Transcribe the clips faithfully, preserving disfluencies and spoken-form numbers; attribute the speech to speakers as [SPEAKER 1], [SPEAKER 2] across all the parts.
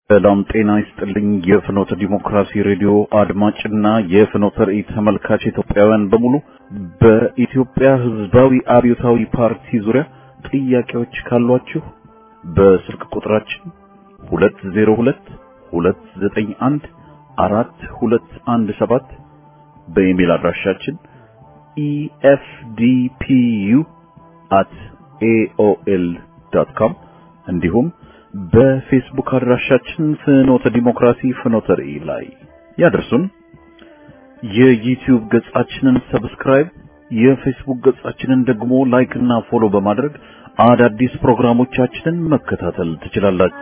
[SPEAKER 1] ሰላም ጤና ይስጥልኝ የፍኖተ ዲሞክራሲ ሬዲዮ አድማጭና የፍኖተ ራእይ ተመልካች ኢትዮጵያውያን በሙሉ በኢትዮጵያ ሕዝባዊ አብዮታዊ ፓርቲ ዙሪያ ጥያቄዎች ካሏችሁ በስልክ ቁጥራችን ሁለት ዜሮ ሁለት ሁለት ዘጠኝ አንድ አራት ሁለት አንድ ሰባት በኢሜል አድራሻችን e f d p u at a o l dot com እንዲሁም በፌስቡክ አድራሻችን ፍኖተ ዲሞክራሲ ፍኖተ ራእይ ላይ ያደርሱን። የዩቲዩብ ገጻችንን ሰብስክራይብ፣ የፌስቡክ ገጻችንን ደግሞ ላይክ እና ፎሎ በማድረግ አዳዲስ ፕሮግራሞቻችንን መከታተል ትችላላችሁ።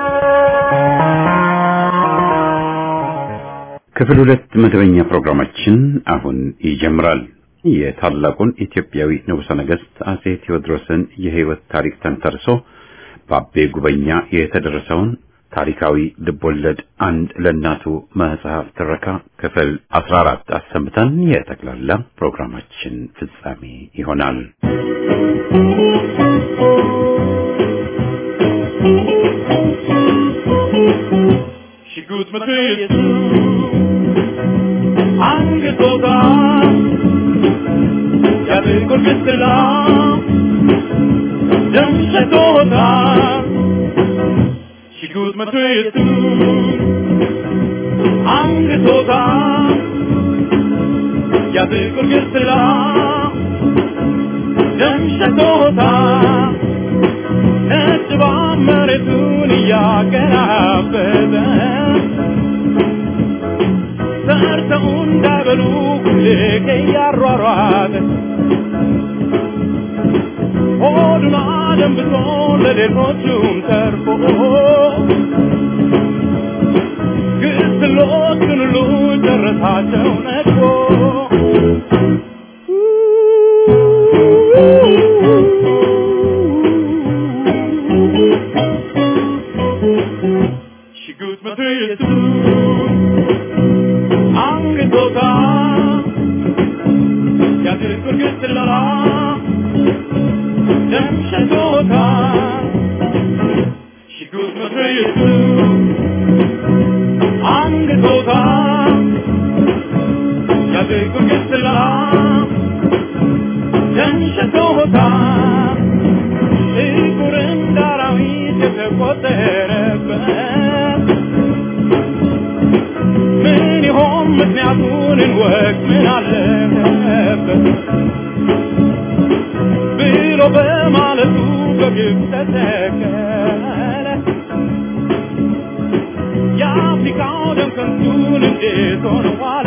[SPEAKER 2] ክፍል ሁለት መደበኛ ፕሮግራማችን አሁን ይጀምራል። የታላቁን ኢትዮጵያዊ ንጉሠ ነገሥት አጼ ቴዎድሮስን የሕይወት ታሪክ ተንተርሶ በአቤ ጉበኛ የተደረሰውን ታሪካዊ ልቦለድ አንድ ለእናቱ መጽሐፍ ትረካ ክፍል አስራ አራት አሰምተን የጠቅላላ ፕሮግራማችን ፍጻሜ ይሆናል።
[SPEAKER 3] ሽጉጥ መትየቱ አንገቶታ ያብቁር ግስላ ደምሸቶታ ሽጉጥ መትየቱ አንገቶታ ያብቁር ግስላ ደምሸቶታ ነጭባ መሬቱን እያገራበተ ሰርተው እንዳበሉ ልክ እያሯሯጠ ሆዱን አደንብቶ ለሌሎቹም ተርፎ ግስሎቹን ሁሉ ጨረሳቸው ነድፎ ሽጉጥ መትየቱ አንገቶታ ያድርጉር ግስላ ደምሸቶታ ሽጉጥ መትየቱ አንገቶታ ያድርጉር ግስላ ደምሸቶታ ጥቁር እንደ አራዊት የተቆጠረበት ምን ይሆን ምክንያቱን እንወቅ ምን አለበት ብሎ በማለቱ በግብ ተተከለ የአፍሪካው ደም ከንቱን እንዴት ሆነ ዋለ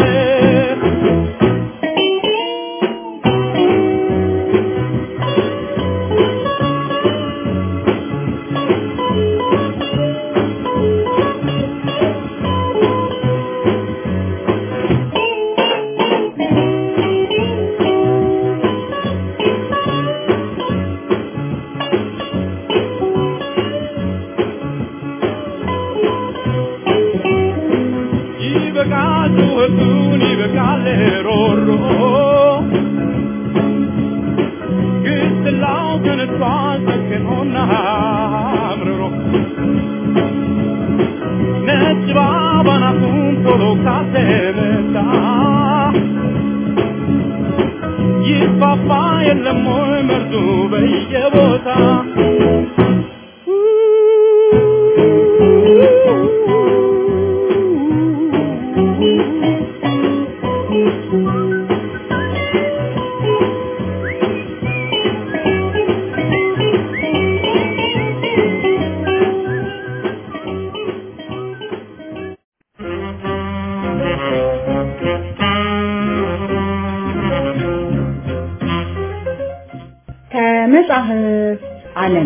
[SPEAKER 4] ከመጽሐፍ ዓለም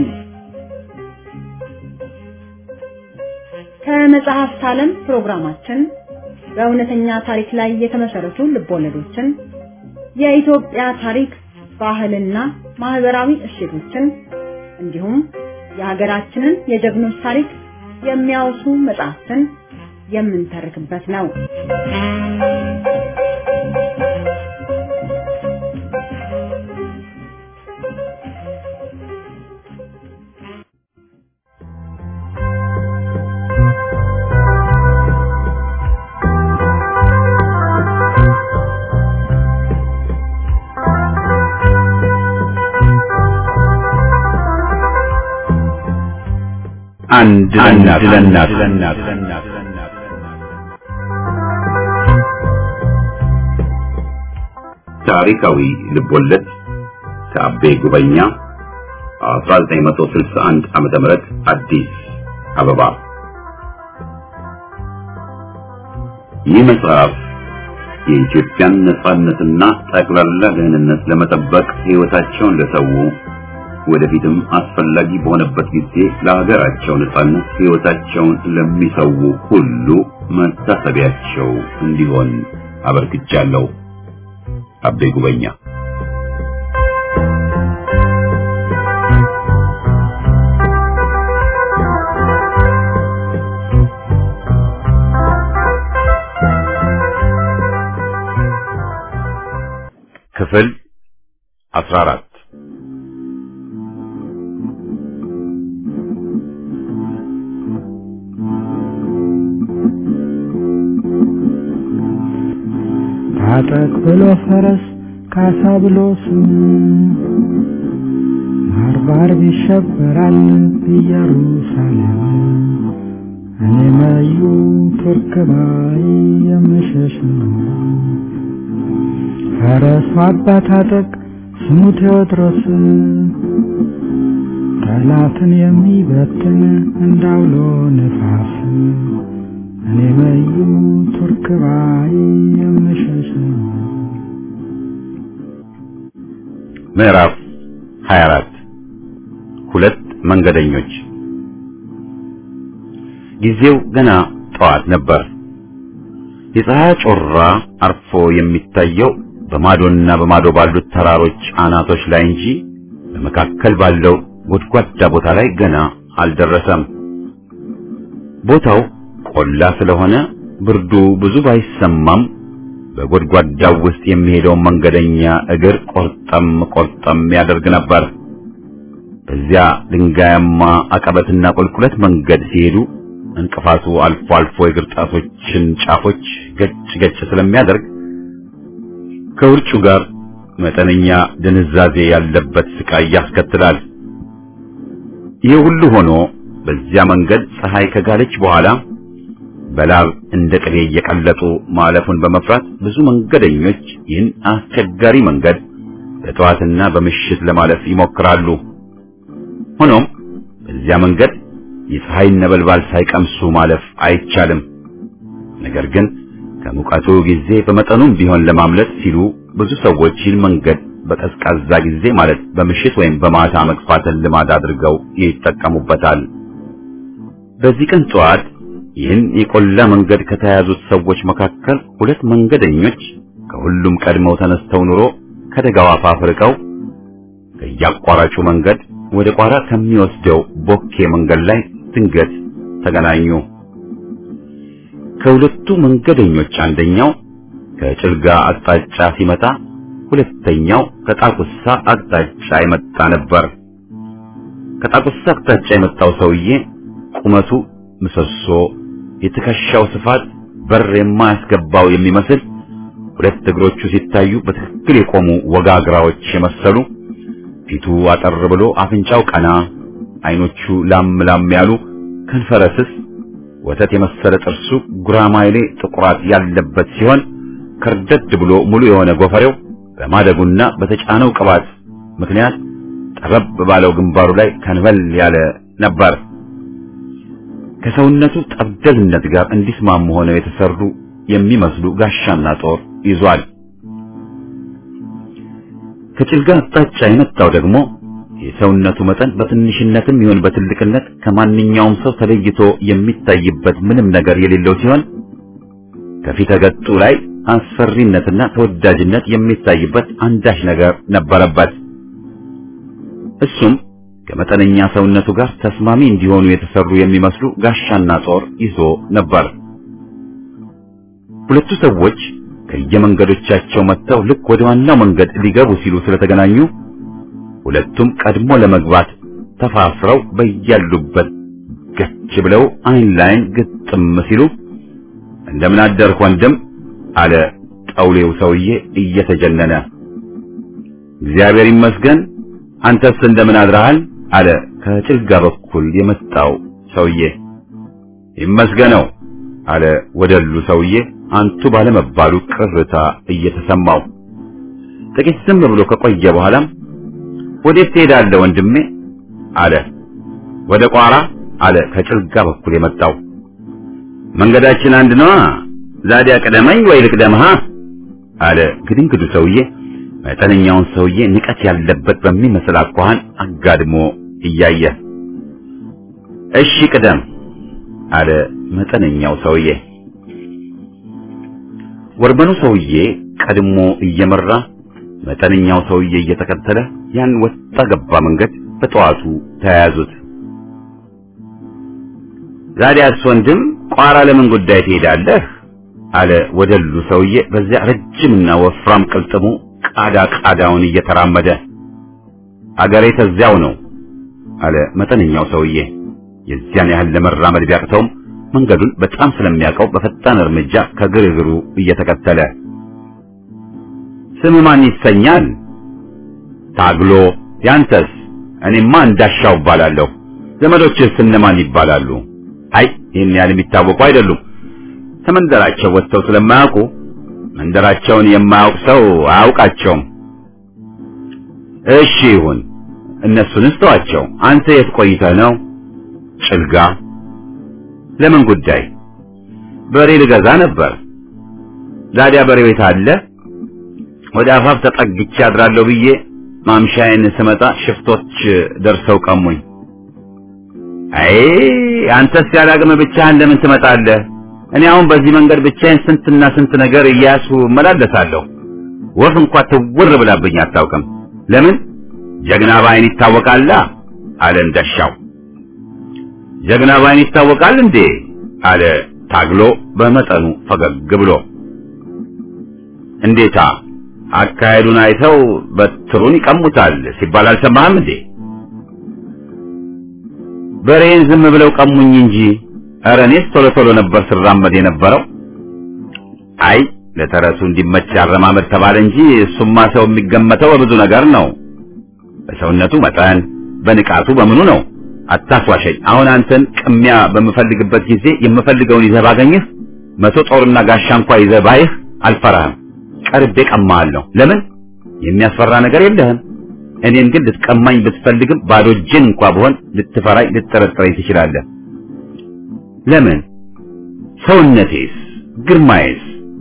[SPEAKER 4] ከመጽሐፍት ዓለም ፕሮግራማችን በእውነተኛ ታሪክ ላይ የተመሰረቱ ልቦለዶችን፣ የኢትዮጵያ ታሪክ፣ ባህልና ማህበራዊ እሴቶችን እንዲሁም የሀገራችንን የጀግኖች ታሪክ የሚያወሱ መጽሐፍትን የምንተርክበት ነው።
[SPEAKER 2] አንድ ለእናት ታሪካዊ ልቦለድ ከአቤ ጉበኛ አስራ ዘጠኝ መቶ ስልሳ አንድ ዓመተ ምህረት አዲስ አበባ። ይህ መጽሐፍ የኢትዮጵያን ነጻነትና ጠቅላላ ደህንነት ለመጠበቅ ሕይወታቸውን ለሰው ወደፊትም አስፈላጊ በሆነበት ጊዜ ለሀገራቸው ነጻነት ሕይወታቸውን ለሚሰው ሁሉ መታሰቢያቸው እንዲሆን አበርክቻለሁ። አቤ ጉበኛ። ክፍል አስራ አራት
[SPEAKER 5] ታጠቅ ብሎ ፈረስ ካሳ ብሎ ስም ማርባር ይሸበራል ኢየሩሳሌም እኔ ማዩ ቱርክ ባይ የምሸሽ ነው። ፈረሱ አባ ታጠቅ ስሙ ቴዎድሮስ ጠላትን የሚበትን እንዳውሎ ነፋስ እኔ ማዩ ቱርክ ባይ የምሸሽ ነው።
[SPEAKER 2] ምዕራፍ ሀያ አራት ሁለት መንገደኞች። ጊዜው ገና ጠዋት ነበር። የፀሐይ ጮራ አርፎ የሚታየው በማዶና በማዶ ባሉት ተራሮች አናቶች ላይ እንጂ በመካከል ባለው ጎድጓዳ ቦታ ላይ ገና አልደረሰም። ቦታው ቆላ ስለሆነ ብርዱ ብዙ ባይሰማም በጎድጓዳው ውስጥ የሚሄደው መንገደኛ እግር ቆርጠም ቆርጠም ያደርግ ነበር። በዚያ ድንጋያማ አቀበትና ቁልቁለት መንገድ ሲሄዱ እንቅፋቱ አልፎ አልፎ የእግር ጣቶችን ጫፎች ገጭ ገጭ ስለሚያደርግ ከውርጩ ጋር መጠነኛ ድንዛዜ ያለበት ስቃይ ያስከትላል። ይህ ሁሉ ሆኖ በዚያ መንገድ ፀሐይ ከጋለች በኋላ በላብ እንደ ቅቤ እየቀለጡ ማለፉን በመፍራት ብዙ መንገደኞች ይህን አስቸጋሪ መንገድ በጠዋትና በምሽት ለማለፍ ይሞክራሉ። ሆኖም በዚያ መንገድ የፀሐይ ነበልባል ሳይቀምሱ ማለፍ አይቻልም። ነገር ግን ከሙቀቱ ጊዜ በመጠኑም ቢሆን ለማምለጥ ሲሉ ብዙ ሰዎች ይህን መንገድ በቀዝቃዛ ጊዜ ማለት በምሽት ወይም በማታ መግፋትን ልማድ አድርገው ይጠቀሙበታል። በዚህ ቀን ጠዋት ይህን የቆላ መንገድ ከተያዙት ሰዎች መካከል ሁለት መንገደኞች ከሁሉም ቀድመው ተነስተው ኑሮ ከደጋው አፋፍ ርቀው ከያቋራጩ መንገድ ወደ ቋራ ከሚወስደው ቦኬ መንገድ ላይ ድንገት ተገናኙ። ከሁለቱ መንገደኞች አንደኛው ከጭልጋ አቅጣጫ ሲመጣ፣ ሁለተኛው ከጣቁሳ አቅጣጫ የመጣ ነበር። ከጣቁሳ አቅጣጫ የመጣው ሰውዬ ቁመቱ ምሰሶ፣ የትከሻው ስፋት በር የማያስገባው የሚመስል፣ ሁለት እግሮቹ ሲታዩ በትክክል የቆሙ ወጋግራዎች የመሰሉ፣ ፊቱ አጠር ብሎ አፍንጫው ቀና፣ አይኖቹ ላም ላም ያሉ፣ ከንፈረ ስስ፣ ወተት የመሰለ ጥርሱ ጉራማይሌ ጥቁራት ያለበት ሲሆን ከርደድ ብሎ ሙሉ የሆነ ጎፈሬው በማደጉና በተጫነው ቅባት ምክንያት ጠበብ ባለው ግንባሩ ላይ ከንበል ያለ ነበር። ከሰውነቱ ጠብደልነት ጋር እንዲስማሙ ሆነው የተሰሩ የሚመስሉ ጋሻና ጦር ይዟል። ከጭልጋ አቅጣጫ የመጣው ደግሞ የሰውነቱ መጠን በትንሽነትም ይሁን በትልቅነት ከማንኛውም ሰው ተለይቶ የሚታይበት ምንም ነገር የሌለው ሲሆን ከፊት ገጹ ላይ አስፈሪነትና ተወዳጅነት የሚታይበት አንዳች ነገር ነበረበት። እሱም ከመጠነኛ ሰውነቱ ጋር ተስማሚ እንዲሆኑ የተሰሩ የሚመስሉ ጋሻና ጦር ይዞ ነበር። ሁለቱ ሰዎች ከየመንገዶቻቸው መጥተው ልክ ወደ ዋናው መንገድ ሊገቡ ሲሉ ስለተገናኙ ሁለቱም ቀድሞ ለመግባት ተፋፍረው በያሉበት ገጭ ብለው አይን ላይን ግጥም ሲሉ እንደምን አደርክ ወንድም አለ ጠውሌው ሰውዬ እየተጀነነ። እግዚአብሔር ይመስገን፣ አንተስ እንደምን አድረሃል አለ ከጭልጋ በኩል የመጣው ሰውዬ። ይመስገነው አለ ወደሉ ሰውዬ አንቱ ባለመባሉ ቅርታ እየተሰማው። ጥቂት ዝም ብሎ ከቆየ በኋላም ወዴት ትሄዳለህ ወንድሜ አለ። ወደ ቋራ አለ ከጭልጋ በኩል የመጣው። መንገዳችን አንድ ነው። ዛዲያ ቀደመኝ ወይ ልቅደምህ አለ ግድንግዱ ሰውዬ መጠነኛውን ሰውዬ ንቀት ያለበት በሚመስል አኳኋን አጋድሞ እያየ። እሺ ቅደም አለ መጠነኛው ሰውዬ። ወርበኑ ሰውዬ ቀድሞ እየመራ መጠነኛው ሰውዬ እየተከተለ ያን ወጣ ገባ መንገድ በጠዋቱ ተያያዙት። ዛዲያስ ወንድም ቋራ ለምን ጉዳይ ትሄዳለህ አለ ወደሉ ሰውዬ በዚያ ረጅምና ወፍራም ቅልጥሙ ቃዳ ቃዳውን እየተራመደ። አገሬ ተዚያው ነው አለ መጠነኛው ሰውዬ። የዚያን ያህል ለመራመድ ቢያቅተውም መንገዱን በጣም ስለሚያውቀው በፈጣን እርምጃ ከግርግሩ እየተከተለ። ስም ማን ይሰኛል? ታግሎ። ያንተስ? እኔማ እንዳሻው እባላለሁ። ዘመዶችስ እነማን ይባላሉ? አይ ይህን ያህል የሚታወቁ አይደሉም። ከመንደራቸው ወጥተው ስለማያውቁ መንደራቸውን የማያውቅ ሰው አያውቃቸውም። እሺ ይሁን፣ እነሱንስ ተዋቸው። አንተ የት ቆይተህ ነው? ጭልጋ። ለምን ጉዳይ? በሬ ልገዛ ነበር። ዛዲያ በሬ ቤት አለ? ወደ አፋፍ ተጠግቼ አድራለሁ ብዬ ማምሻዬን ስመጣ ሽፍቶች ደርሰው ቀሙኝ። አይ አንተስ ያላገመ ብቻህን ለምን ትመጣለህ? እኔ አሁን በዚህ መንገድ ብቻዬን ስንትና ስንት ነገር እያሱ መላለሳለሁ። ወፍ እንኳን ትውር ብላብኝ አታውቅም። ለምን? ጀግና ባይን ይታወቃል አለ እንደሻው። ጀግና ባይን ይታወቃል እንዴ አለ ታግሎ በመጠኑ ፈገግ ብሎ። እንዴታ አካሄዱን አይተው በትሩን ይቀሙታል ሲባል አልሰማህም እንዴ? በሬን ዝም ብለው ቀሙኝ እንጂ ኧረ እኔስ ቶሎ ቶሎ ነበር ስራመድ የነበረው። አይ ለተረሱ እንዲመች አረማመድ ተባለ እንጂ እሱማ ሰው የሚገመተው በብዙ ነገር ነው። በሰውነቱ መጠን፣ በንቃቱ፣ በምኑ ነው። አታስዋሸኝ። አሁን አንተን ቅሚያ በምፈልግበት ጊዜ የምፈልገውን ይዘህ ባገኝህ መቶ ጦርና ጋሻ እንኳን ይዘህ ባይህ አልፈራህም። ቀርቤ ቀማሃለሁ። ለምን? የሚያስፈራ ነገር የለህም። እኔን ግን ልትቀማኝ ብትፈልግም ባዶ እጄን እንኳን ብሆን ልትፈራኝ ልትጠረጥረኝ ትችላለህ። ለምን? ሰውነቴስ ግርማዬስ?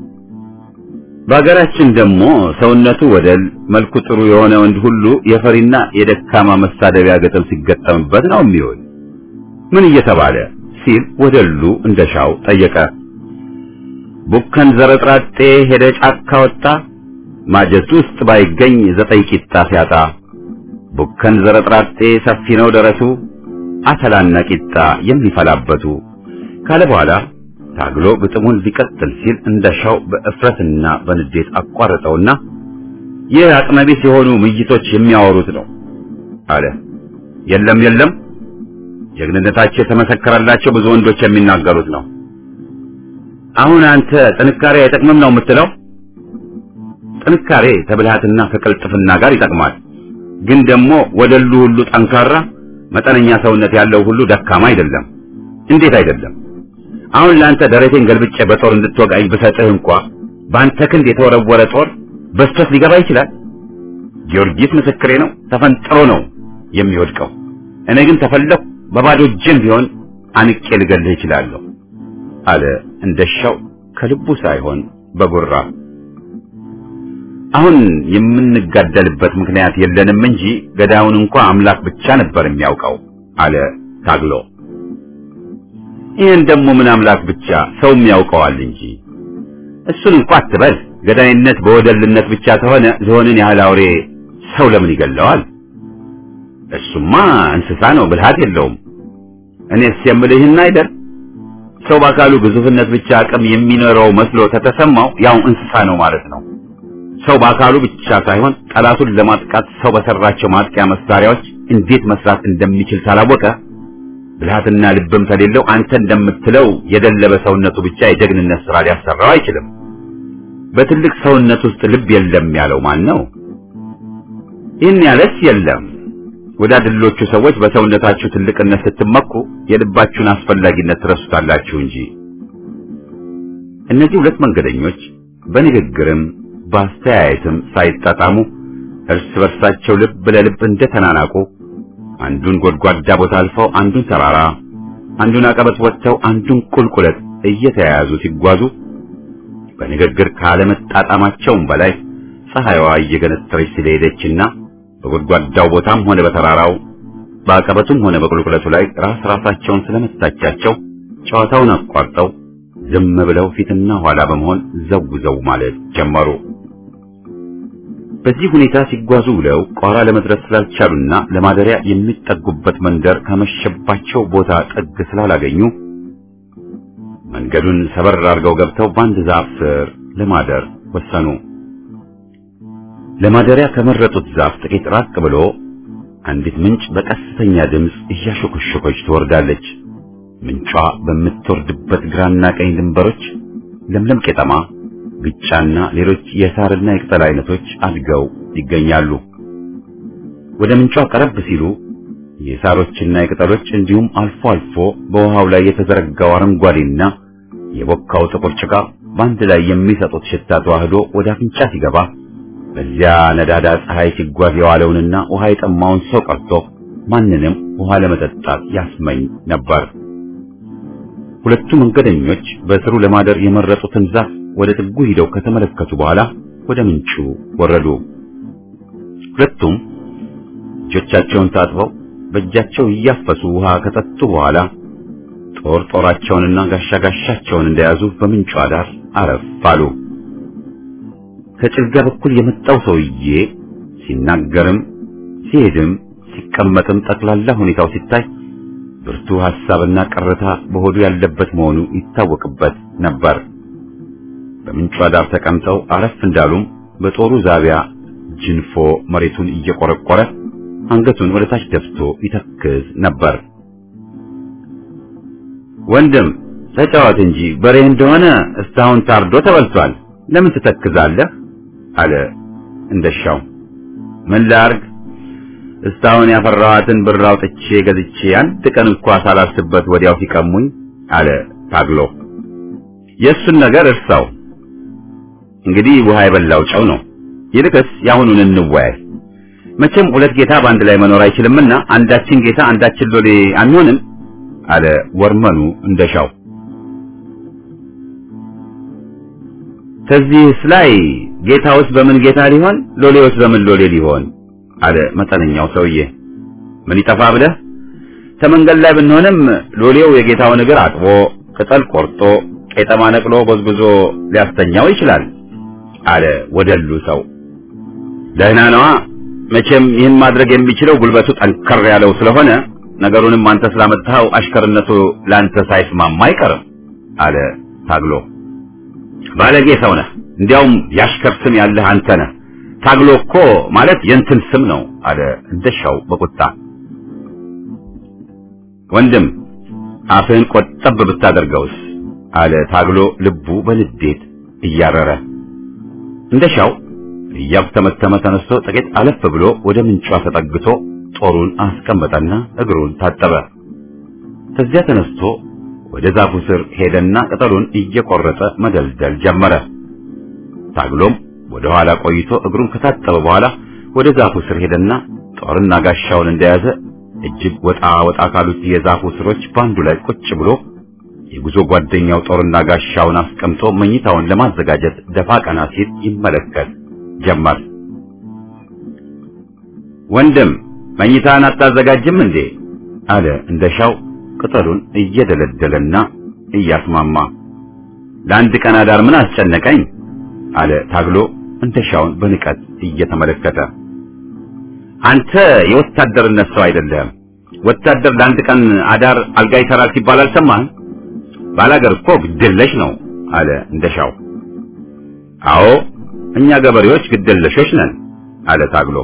[SPEAKER 2] በአገራችን ደግሞ ሰውነቱ ወደል መልኩ ጥሩ የሆነ ወንድ ሁሉ የፈሪና የደካማ መሳደቢያ ገጠም ሲገጠምበት ነው የሚሆን። ምን እየተባለ ሲል ወደሉ እንደሻው ጠየቀ። ቡከን ዘረጥራጤ ሄደ ጫካ ወጣ፣ ማጀት ውስጥ ባይገኝ ዘጠኝ ቂጣ ሲያጣ። ቡከን ዘረጥራጤ ሰፊ ነው ደረቱ፣ አተላና ቂጣ የሚፈላበቱ ካለ በኋላ ታግሎ ግጥሙን ሊቀጥል ሲል እንደሻው በእፍረትና በንዴት አቋረጠውና ይህ አቅመቢስ የሆኑ ምይቶች የሚያወሩት ነው አለ። የለም የለም፣ ጀግንነታቸው የተመሰከረላቸው ብዙ ወንዶች የሚናገሩት ነው። አሁን አንተ ጥንካሬ አይጠቅምም ነው የምትለው? ጥንካሬ ተብልሃትና ከቅልጥፍና ጋር ይጠቅማል። ግን ደግሞ ወደሉ ሁሉ ጠንካራ፣ መጠነኛ ሰውነት ያለው ሁሉ ደካማ አይደለም። እንዴት አይደለም? አሁን ላንተ ደረቴን ገልብጬ በጦር እንድትወጋኝ ብሰጥህ እንኳን ባንተ ክንድ የተወረወረ ጦር በስቶት ሊገባ ይችላል። ጊዮርጊስ ምስክሬ ነው፣ ተፈንጥሮ ነው የሚወድቀው። እኔ ግን ተፈለኩ በባዶ እጄም ቢሆን አንቄ ልገልህ እችላለሁ አለ እንደሻው ከልቡ ሳይሆን በጉራ። አሁን የምንጋደልበት ምክንያት የለንም እንጂ ገዳዩን እንኳን አምላክ ብቻ ነበር የሚያውቀው አለ ታግሎ። ይሄን ደግሞ ምን አምላክ ብቻ ሰውም ያውቀዋል እንጂ። እሱን እንኳን አትበል። ገዳይነት በወደልነት ብቻ ተሆነ ዝሆንን ያህል አውሬ ሰው ለምን ይገለዋል? እሱማ እንስሳ ነው፣ ብልሃት የለውም። እኔስ የምልህና አይደል? ሰው በአካሉ ግዙፍነት ብቻ አቅም የሚኖረው መስሎ ተተሰማው ያው እንስሳ ነው ማለት ነው። ሰው በአካሉ ብቻ ሳይሆን ጠላቱን ለማጥቃት ሰው በሰራቸው ማጥቂያ መሳሪያዎች እንዴት መስራት እንደሚችል ታላወቀ ብልሃትና ልብም ተሌለው አንተ እንደምትለው የደለበ ሰውነቱ ብቻ የጀግንነት ስራ ሊያሰራው አይችልም። በትልቅ ሰውነት ውስጥ ልብ የለም ያለው ማን ነው? ይህን ያለስ የለም። ወዳድሎቹ ሰዎች በሰውነታችሁ ትልቅነት ስትመኩ የልባችሁን አስፈላጊነት ትረሱታላችሁ እንጂ። እነዚህ ሁለት መንገደኞች በንግግርም በአስተያየትም ሳይጣጣሙ እርስ በርሳቸው ልብ ለልብ እንደተናናቁ አንዱን ጎድጓዳ ቦታ አልፈው አንዱን ተራራ፣ አንዱን አቀበት ወጥተው አንዱን ቁልቁለት እየተያያዙ ሲጓዙ በንግግር ካለመጣጣማቸውም በላይ ፀሐይዋ እየገነጠረች ስለሄደችና በጎድጓዳው ቦታም ሆነ በተራራው በአቀበቱም ሆነ በቁልቁለቱ ላይ ራስ ራሳቸውን ስለመታቻቸው ጨዋታውን አቋርጠው ዝም ብለው ፊትና ኋላ በመሆን ዘውዘው ማለት ጀመሩ። በዚህ ሁኔታ ሲጓዙ ብለው ቋራ ለመድረስ ስላልቻሉና ለማደሪያ የሚጠጉበት መንደር ከመሸባቸው ቦታ ጥግ ስላላገኙ መንገዱን ሰበር አድርገው ገብተው በአንድ ዛፍ ስር ለማደር ወሰኑ። ለማደሪያ ከመረጡት ዛፍ ጥቂት ራቅ ብሎ አንዲት ምንጭ በቀስተኛ ድምፅ እያሾከሾከች ትወርዳለች። ምንጯ በምትወርድበት ግራና ቀኝ ድንበሮች ለምለም ቄጠማ፣ ግጫና ሌሎች የሳርና የቅጠል አይነቶች አድገው ይገኛሉ። ወደ ምንጯ ቀረብ ሲሉ የሳሮችና የቅጠሎች እንዲሁም አልፎ አልፎ በውሃው ላይ የተዘረጋው አረንጓዴና የቦካው ጥቁር ጭቃ በአንድ ላይ የሚሰጡት ሽታ ተዋህዶ ወደ አፍንጫ ሲገባ በዚያ ነዳዳ ፀሐይ ሲጓዝ የዋለውንና ውሃ የጠማውን ሰው ቀርቶ ማንንም ውሃ ለመጠጣት ያስመኝ ነበር። ሁለቱ መንገደኞች በስሩ ለማደር የመረጡትን ዛፍ ወደ ጥጉ ሂደው ከተመለከቱ በኋላ ወደ ምንጩ ወረዱ። ሁለቱም እጆቻቸውን ታጥበው በእጃቸው እያፈሱ ውሃ ከጠጡ በኋላ ጦር ጦራቸውንና ጋሻ ጋሻቸውን እንደያዙ በምንጩ ዳር አረፍ አሉ። ከጭልጋ በኩል የመጣው ሰውዬ ሲናገርም ሲሄድም ሲቀመጥም ጠቅላላ ሁኔታው ሲታይ ብርቱ ሐሳብና ቅርታ በሆዱ ያለበት መሆኑ ይታወቅበት ነበር። በምንጩ ዳር ተቀምጠው አረፍ እንዳሉም በጦሩ ዛቢያ ጅንፎ መሬቱን እየቆረቆረ አንገቱን ወደ ታች ደፍቶ ይተክዝ ነበር። ወንድም ተጫወት እንጂ በሬ እንደሆነ እስካሁን ታርዶ ተበልቷል፣ ለምን ትተክዛለህ? አለ እንደሻው። ምን ላርግ? እስካሁን ያፈራኋትን ብር አውጥቼ ገዝቼ አንድ ቀን እንኳን ሳላስበት ወዲያው ሲቀሙኝ አለ ታግሎ። የእሱን ነገር እርሳው፣ እንግዲህ ውሃ የበላው ጨው ነው። ይልቅስ ያሁኑን እንወያይ። መቼም ሁለት ጌታ በአንድ ላይ መኖር አይችልምና አንዳችን ጌታ አንዳችን ሎሌ አንሆንም አለ ወርመኑ እንደሻው። ከዚህስ ላይ ጌታውስ በምን ጌታ ሊሆን ሎሌውስ በምን ሎሌ ሊሆን አለ መጠነኛው ሰውዬ። ምን ይጠፋ ብለህ ተመንገድ ላይ ብንሆንም ሎሌው የጌታውን እግር አጥቦ ቅጠል ቆርጦ ቄጠማ ነቅሎ ጎዝጉዞ ሊያስተኛው ይችላል አለ ወደሉ ሰው። ደህና ነዋ፣ መቼም ይህን ማድረግ የሚችለው ጉልበቱ ጠንከር ያለው ስለሆነ ነገሩንም አንተ ስላመጣኸው አሽከርነቱ ላንተ ሳይስማማ አይቀርም አለ ታግሎ። ባለጌ ሰው ነህ፣ እንዲያውም ያሽከር ስም ያለህ አንተ ነህ። ታግሎ እኮ ማለት የእንትን ስም ነው አለ እንደሻው በቁጣ። ወንድም አፍህን ቆጠብ ብታደርገውስ አለ ታግሎ ልቡ በንዴት እያረረ። እንደሻው እያብተመተመ ተነስቶ ጥቂት አለፍ ብሎ ወደ ምንጯ ተጠግቶ ጦሩን አስቀመጠና እግሩን ታጠበ። ከዚያ ተነስቶ ወደ ዛፉ ስር ሄደና ቅጠሉን እየቆረጠ መደልደል ጀመረ። ታግሎም ወደ ኋላ ቆይቶ እግሩን ከታጠበ በኋላ ወደ ዛፉ ስር ሄደና ጦርና ጋሻውን እንደያዘ እጅግ ወጣ ወጣ ካሉት የዛፉ ስሮች ባንዱ ላይ ቁጭ ብሎ የጉዞ ጓደኛው ጦርና ጋሻውን አስቀምጦ መኝታውን ለማዘጋጀት ደፋ ቀና ሲል ይመለከት ጀመር። ወንድም መኝታን አታዘጋጅም እንዴ አለ እንደሻው ቅጠሉን እየደለደለና እያስማማ። ለአንድ ቀን አዳር ምን አስጨነቀኝ አለ ታግሎ እንደሻውን በንቀት እየተመለከተ። አንተ የወታደርነት ሰው አይደለም። ወታደር ለአንድ ቀን አዳር አልጋ ይሰራል ሲባል አልሰማህም? ባላገር እኮ ግድለሽ ነው አለ እንደሻው። አዎ እኛ ገበሬዎች ግድለሾች ነን አለ ታግሎ።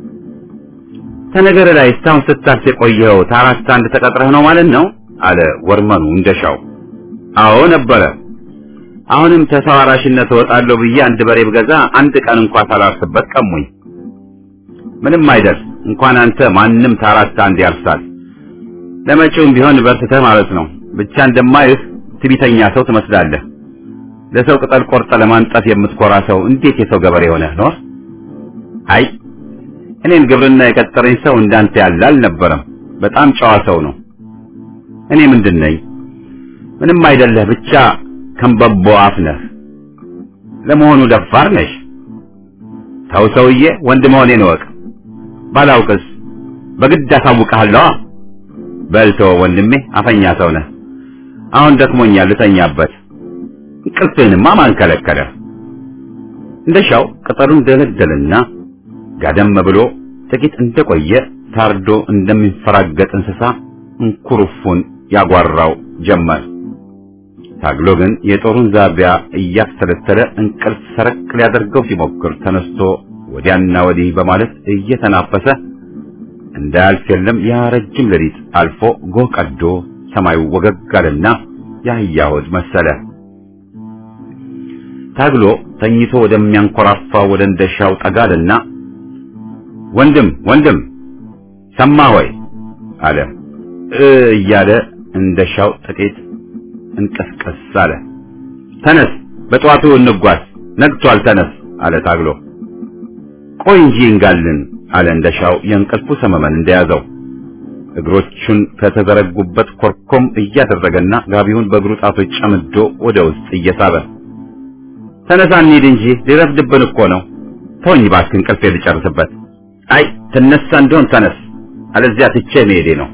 [SPEAKER 2] ተነገረ ላይ እስካሁን ስታስ የቆየው ታራት አንድ ተቀጥረህ ነው ማለት ነው አለ ወርመኑ እንደሻው። አዎ ነበረ። አሁንም ተሳዋራሽነት እወጣለሁ ብዬ አንድ በሬ ብገዛ አንድ ቀን እንኳን ሳላርስበት ቀሙኝ። ምንም አይደል እንኳን አንተ ማንም ታራት አንድ ያርሳል ለመጪውም ቢሆን በርትተህ ማለት ነው ብቻ እንደማይህ ትቢተኛ ሰው ትመስላለህ ለሰው ቅጠል ቆርጠ ለማንጠፍ የምትኮራ ሰው እንዴት የሰው ገበሬ ሆነህ ነው አይ እኔን ግብርና የቀጠረኝ ሰው እንዳንተ ያለ አልነበረም በጣም ጨዋ ሰው ነው እኔ ምንድነኝ ምንም አይደለህ ብቻ ከንበቦ አፍ ነህ ለመሆኑ ደፋር ነሽ ታው ሰውዬ ወንድ መሆኔን ወቅ ባላውቅስ በግድ አሳውቅሃለሁ በልቶ ወንድሜ አፈኛ ሰው ነህ አሁን ደክሞኛል ልተኛበት እንቅልፍህንማ ማን ከለከለ እንደሻው ቅጠሉን ደለደለና ጋደም ብሎ ጥቂት እንደቆየ ታርዶ እንደሚፈራገጥ እንስሳ እንኩሩፉን ያጓራው ጀመር ታግሎ ግን የጦሩን ዛቢያ እያስተለተለ እንቅልፍ ሰረቅ ሊያደርገው ሲሞክር ተነስቶ ወዲያና ወዲህ በማለት እየተናፈሰ እንዳያልፍ የለም ያ ረጅም ሌሊት አልፎ ጎህ ቀዶ ሰማዩ ወገጋልና ያህያውድ መሰለ ታግሎ ተኝቶ ወደሚያንኮራፋው ወደ እንደሻው ጠጋልና ወንድም ወንድም ሰማ ሆይ አለ እያለ እንደሻው ጥቂት እንቀስቀስ አለ ተነስ በጧቱ እንጓዝ ነግቷል ተነስ አለ ታግሎ ቆይ እንጂ እንጋልን አለ እንደሻው የእንቅልፉ ሰመመን እንደያዘው እግሮቹን ከተዘረጉበት ኮርኮም እያደረገና ጋቢውን በእግሩ ጣቶች ጨምዶ ወደ ውስጥ እየሳበ ተነሳ እንሂድ እንጂ ሊረፍድብን እኮ ነው ተወኝ እባክህ እንቅልፌ ልጨርስበት አይ ተነሳ እንደሆን ተነስ አለዚያ ትቼ መሄዴ ነው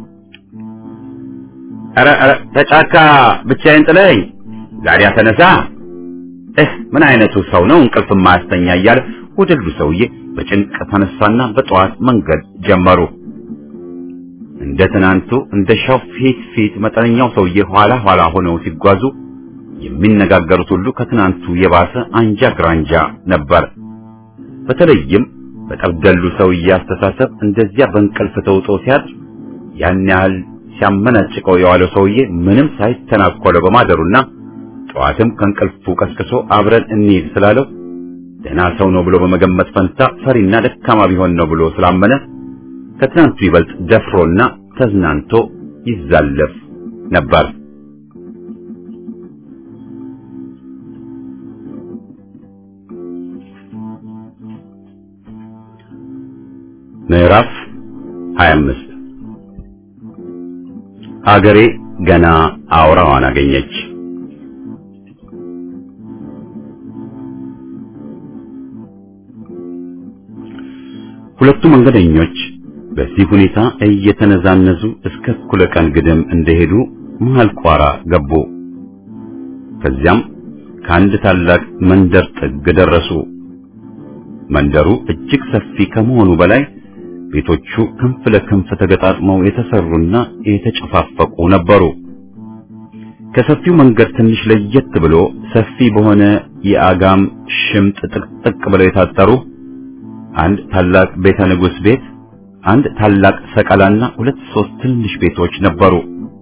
[SPEAKER 2] አረ አረ ተጫካ ብቻዬን ጥለኝ ዛሬ ተነሳ እህ ምን አይነቱ ሰው ነው እንቅልፍ ማያስተኛ እያለ ወደሉ ሰውዬ በጭንቅ ተነሳና በጠዋት መንገድ ጀመሩ እንደ ትናንቱ እንደሻው ፊት ፊት መጠነኛው ሰውዬ ኋላ ኋላ ሆነው ሲጓዙ የሚነጋገሩት ሁሉ ከትናንቱ የባሰ አንጃ ግራንጃ ነበር በተለይም በጠብደሉ ሰውዬ አስተሳሰብ እንደዚያ በእንቅልፍ ተውጦ ሲያድር ያን ያህል ሲያመናጭቀው የዋለው ሰውዬ ምንም ሳይተናኮለው በማደሩና ጠዋትም ከእንቅልፉ ቀስቅሶ አብረን እንሂድ ስላለው ደህና ሰው ነው ብሎ በመገመት ፈንታ ፈሪና ደካማ ቢሆን ነው ብሎ ስላመነ ከትናንቱ ይበልጥ ደፍሮና ተዝናንቶ ይዛለፍ ነበር ምዕራፍ ሃያ አምስት አገሬ ገና አውራዋን አገኘች ሁለቱ መንገደኞች በዚህ ሁኔታ እየተነዛነዙ እስከ እኩለ ቀን ግድም እንደሄዱ መሃል ቋራ ገቡ ከዚያም ከአንድ ታላቅ መንደር ጥግ ደረሱ መንደሩ እጅግ ሰፊ ከመሆኑ በላይ ቤቶቹ ክንፍ ለክንፍ ተገጣጥመው የተሰሩና የተጨፋፈቁ ነበሩ ከሰፊው መንገድ ትንሽ ለየት ብሎ ሰፊ በሆነ የአጋም ሽምጥ ጥቅጥቅ ብለው የታጠሩ አንድ ታላቅ ቤተ ንጉስ ቤት አንድ ታላቅ ሰቀላና ሁለት ሶስት ትንሽ ቤቶች ነበሩ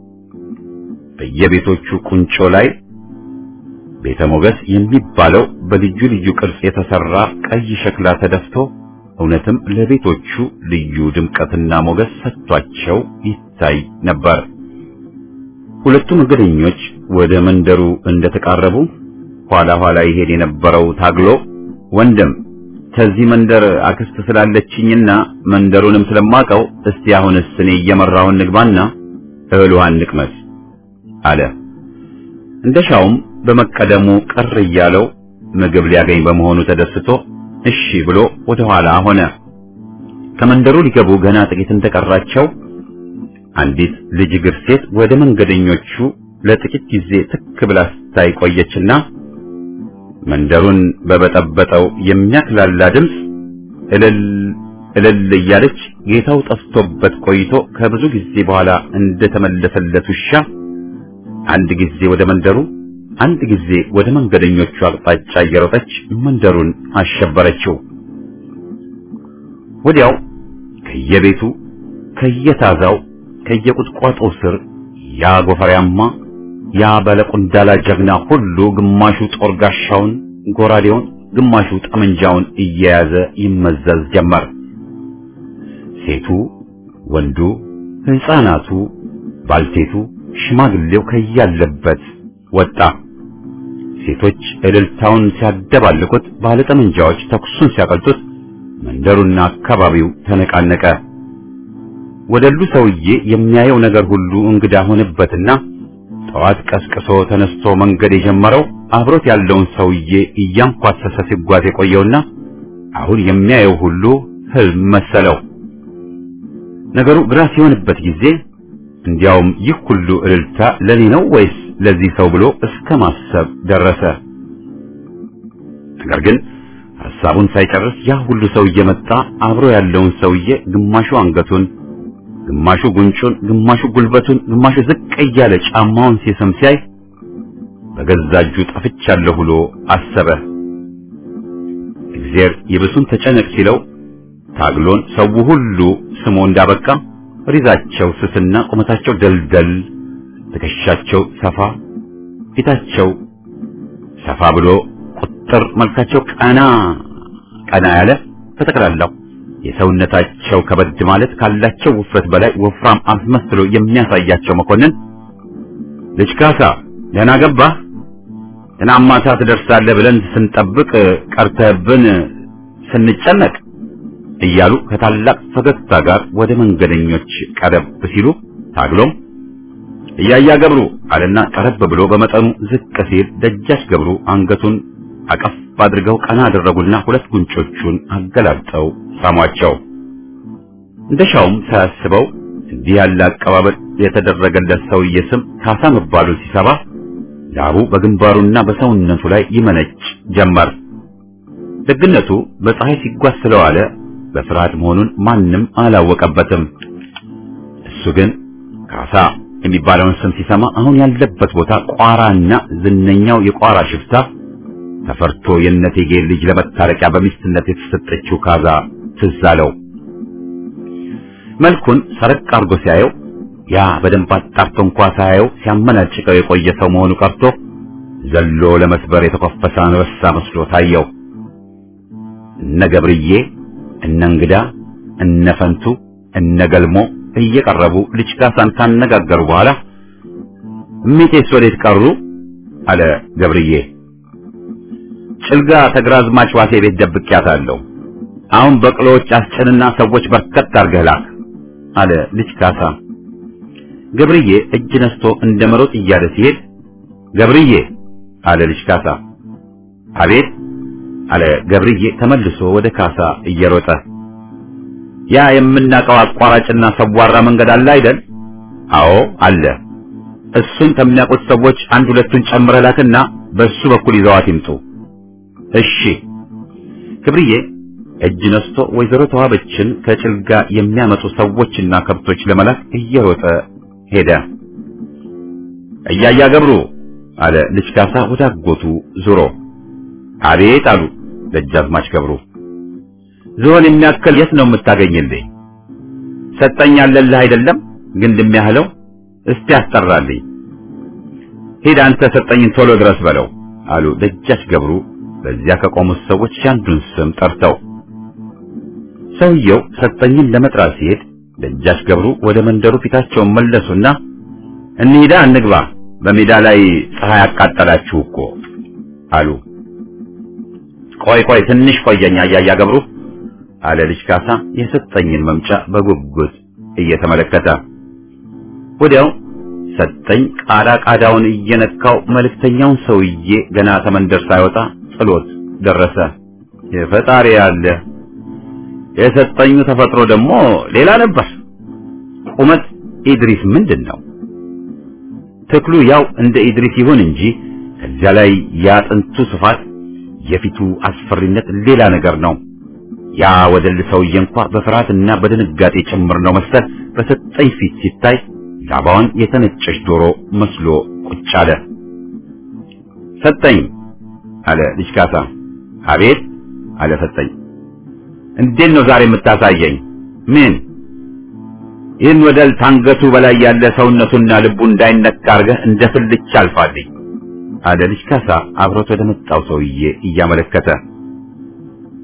[SPEAKER 2] በየቤቶቹ ቁንጮ ላይ ቤተ ሞገስ የሚባለው በልዩ ልዩ ቅርጽ የተሰራ ቀይ ሸክላ ተደፍቶ እውነትም ለቤቶቹ ልዩ ድምቀትና ሞገስ ሰጥቷቸው ይታይ ነበር ሁለቱ መንገደኞች ወደ መንደሩ እንደተቃረቡ ኋላ ኋላ ይሄድ የነበረው ታግሎ ወንድም ከዚህ መንደር አክስት ስላለችኝና መንደሩንም ስለማቀው እስቲ አሁንስ እኔ እየመራውን ንግባና እህሉን ንቅመስ አለ እንደሻውም በመቀደሙ ቅር እያለው ምግብ ሊያገኝ በመሆኑ ተደስቶ እሺ ብሎ ወደ ኋላ ሆነ ከመንደሩ ሊገቡ ገና ጥቂት እንደቀራቸው አንዲት ልጅ ግር ሴት ወደ መንገደኞቹ ለጥቂት ጊዜ ትክ ብላ ስታይ ቆየችና መንደሩን በበጠበጠው የሚያክላላ ድምፅ እልል እልል እያለች ጌታው ጠፍቶበት ቆይቶ ከብዙ ጊዜ በኋላ እንደተመለሰለት ውሻ አንድ ጊዜ ወደ መንደሩ አንድ ጊዜ ወደ መንገደኞቹ አቅጣጫ እየሮጠች መንደሩን አሸበረችው ወዲያው ከየቤቱ ከየታዛው ከየቁጥቋጦው ስር ያ ጎፈሪያማ ያ ባለቁንዳላ ጀግና ሁሉ ግማሹ ጦር ጋሻውን ጎራዴውን ግማሹ ጠመንጃውን እየያዘ ይመዘዝ ጀመር ሴቱ፣ ወንዱ፣ ሕፃናቱ፣ ባልቴቱ፣ ሽማግሌው ከያለበት ወጣ። ሴቶች እልልታውን ሲያደባልቁት፣ ባለጠመንጃዎች ተኩሱን ሲያቀልጡት መንደሩና አካባቢው ተነቃነቀ። ወደሉ ሰውዬ የሚያየው ነገር ሁሉ እንግዳ ሆነበትና ጠዋት ቀስቅሶ ተነስቶ መንገድ የጀመረው አብሮት ያለውን ሰውዬ እያንኳሰሰ ሲጓዝ የቆየውና አሁን የሚያየው ሁሉ ህልም መሰለው። ነገሩ ግራ ሲሆንበት ጊዜ እንዲያውም ይህ ሁሉ እልልታ ለኔ ነው ወይስ ለዚህ ሰው ብሎ እስከ ማሰብ ደረሰ። ነገር ግን ሐሳቡን ሳይጨርስ ያ ሁሉ ሰው እየመጣ አብሮ ያለውን ሰውዬ ግማሹ አንገቱን፣ ግማሹ ጉንጩን፣ ግማሹ ጉልበቱን፣ ግማሹ ዝቅ እያለ ጫማውን ሲስም ሲያይ በገዛ እጁ ጠፍቻለሁ ብሎ አሰበ። እግዚአብሔር ይብሱን ተጨነቅ ሲለው ታግሎን ሰው ሁሉ ስሞ እንዳበቃ ሪዛቸው ስስና ቁመታቸው ደልደል፣ ትከሻቸው ሰፋ፣ ፊታቸው ሰፋ ብሎ ቁጥር መልካቸው ቀና ቀና ያለ ተጠቅላላው የሰውነታቸው ከበድ ማለት ካላቸው ውፍረት በላይ ወፍራም አስመስሎ የሚያሳያቸው መኮንን ልጅ ካሳ ደህና ገባህ? ትናንት ማታ ትደርሳለህ ብለን ስንጠብቅ ቀርተህብን ስንጨነቅ እያሉ ከታላቅ ፈገግታ ጋር ወደ መንገደኞች ቀረብ ሲሉ ታግሎም እያያ ገብሩ አለና ቀረብ ብሎ በመጠኑ ዝቅ ሲል ደጃች ገብሩ አንገቱን አቀፍ አድርገው ቀና አደረጉና ሁለት ጉንጮቹን አገላብጠው ሳሟቸው። እንደሻውም ሳያስበው እንዲህ ያለ አቀባበል የተደረገለት ሰውዬ ስም ካሳ መባሉን ሲሰባ ላቡ በግንባሩና በሰውነቱ ላይ ይመነጭ ጀመር። ደግነቱ በፀሐይ ሲጓዝ ስለዋለ በፍርሃት መሆኑን ማንም አላወቀበትም። እሱ ግን ካሳ የሚባለውን ስም ሲሰማ አሁን ያለበት ቦታ ቋራና ዝነኛው የቋራ ሽፍታ ተፈርቶ የነቴጌ ልጅ ለመታረቂያ በሚስትነት የተሰጠችው ካዛ ትዝ አለው። መልኩን ሰረቅ አርጎ ሲያየው ያ በደንብ አጣርቶ እንኳን ሳያየው ሲያመናጭቀው የቆየ ሰው መሆኑ ቀርቶ ዘሎ ለመስበር የተኮፈሰ አንበሳ መስሎ ታየው። እነ ገብርዬ፣ እነ እንግዳ፣ እነ ፈንቱ፣ እነ ገልሞ እየቀረቡ ልጅ ካሳን ካነጋገሩ በኋላ እሚቴስ ወዴት ቀሩ? አለ ገብርዬ። ጭልጋ ተግራዝማች ዋሴ ቤት ደብቄያታለሁ። አሁን በቅሎዎች አስጭንና ሰዎች በርከት አድርገህ ላክ አለ ልጅ ካሳ። ገብርዬ እጅ ነስቶ እንደመሮጥ እያለ ሲሄድ ገብርዬ አለ ልጅ ካሳ። አቤት አለ ገብርዬ ተመልሶ ወደ ካሳ እየሮጠ። ያ የምናውቀው አቋራጭና ሰዋራ መንገድ አለ አይደል? አዎ አለ። እሱን ከሚያውቁት ሰዎች አንድ ሁለቱን ጨምረህ ላክና በሱ በኩል ይዘዋት ይምጡ። እሺ። ገብርዬ እጅ ነስቶ ወይዘሮ ተዋበችን ከጭልጋ የሚያመጡ ሰዎችና ከብቶች ለመላክ እየሮጠ ሄደ። እያያ ገብሩ አለ ልጅ ካሳ ወደ አጎቱ ዞሮ። አቤት አሉ ደጃዝማች ገብሩ። ዝሆን የሚያክል የት ነው የምታገኝልኝ? ሰጠኛለልህ አይደለም ግን እንደሚያህለው እስቲ ያስጠራልኝ። ሄድ አንተ ሰጠኝን ቶሎ ድረስ በለው አሉ ደጃች ገብሩ በዚያ ከቆሙት ሰዎች አንዱን ስም ጠርተው። ሰውየው ሰጠኝን ለመጥራት ሲሄድ ደጃች ገብሩ ወደ መንደሩ ፊታቸውን መለሱና እንሂዳ እንግባ፣ በሜዳ ላይ ፀሐይ አቃጠላችሁ እኮ አሉ። ቆይ ቆይ ትንሽ ቆየኛ እያያ ገብሩ አለ ልጅ ካሳ የሰጠኝን መምጫ በጉጉት እየተመለከተ። ወዲያው ሰጠኝ ቃዳ ቃዳውን እየነካው መልእክተኛውን ሰውዬ ገና ተመንደር ሳይወጣ ጥሎት ደረሰ። የፈጣሪ ያለ የሰጠኙ ተፈጥሮ ደግሞ ሌላ ነበር። ቁመት ኢድሪስ ምንድነው? ተክሉ ያው እንደ ኢድሪስ ይሁን እንጂ ከዚያ ላይ ያጥንቱ ስፋት የፊቱ አስፈሪነት ሌላ ነገር ነው። ያ ወደል ሰውዬ እንኳን በፍርሃትና በድንጋጤ ጭምር ነው መሰል በሰጠኝ ፊት ሲታይ ላባውን የተነጨች ዶሮ መስሎ ቁጭ አለ። ሰጠኝ አለ ልጅ ካሳ። አቤት አለ ሰጠኝ። እንዴት ነው ዛሬ የምታሳየኝ? ምን? ይህን ወደል ታንገቱ በላይ ያለ ሰውነቱና ልቡ እንዳይነካ አድርገህ እንደ ፍልጭ አልፋልኝ አለ ልጅ ካሳ አብሮት ወደ መጣው ሰውዬ እያመለከተ።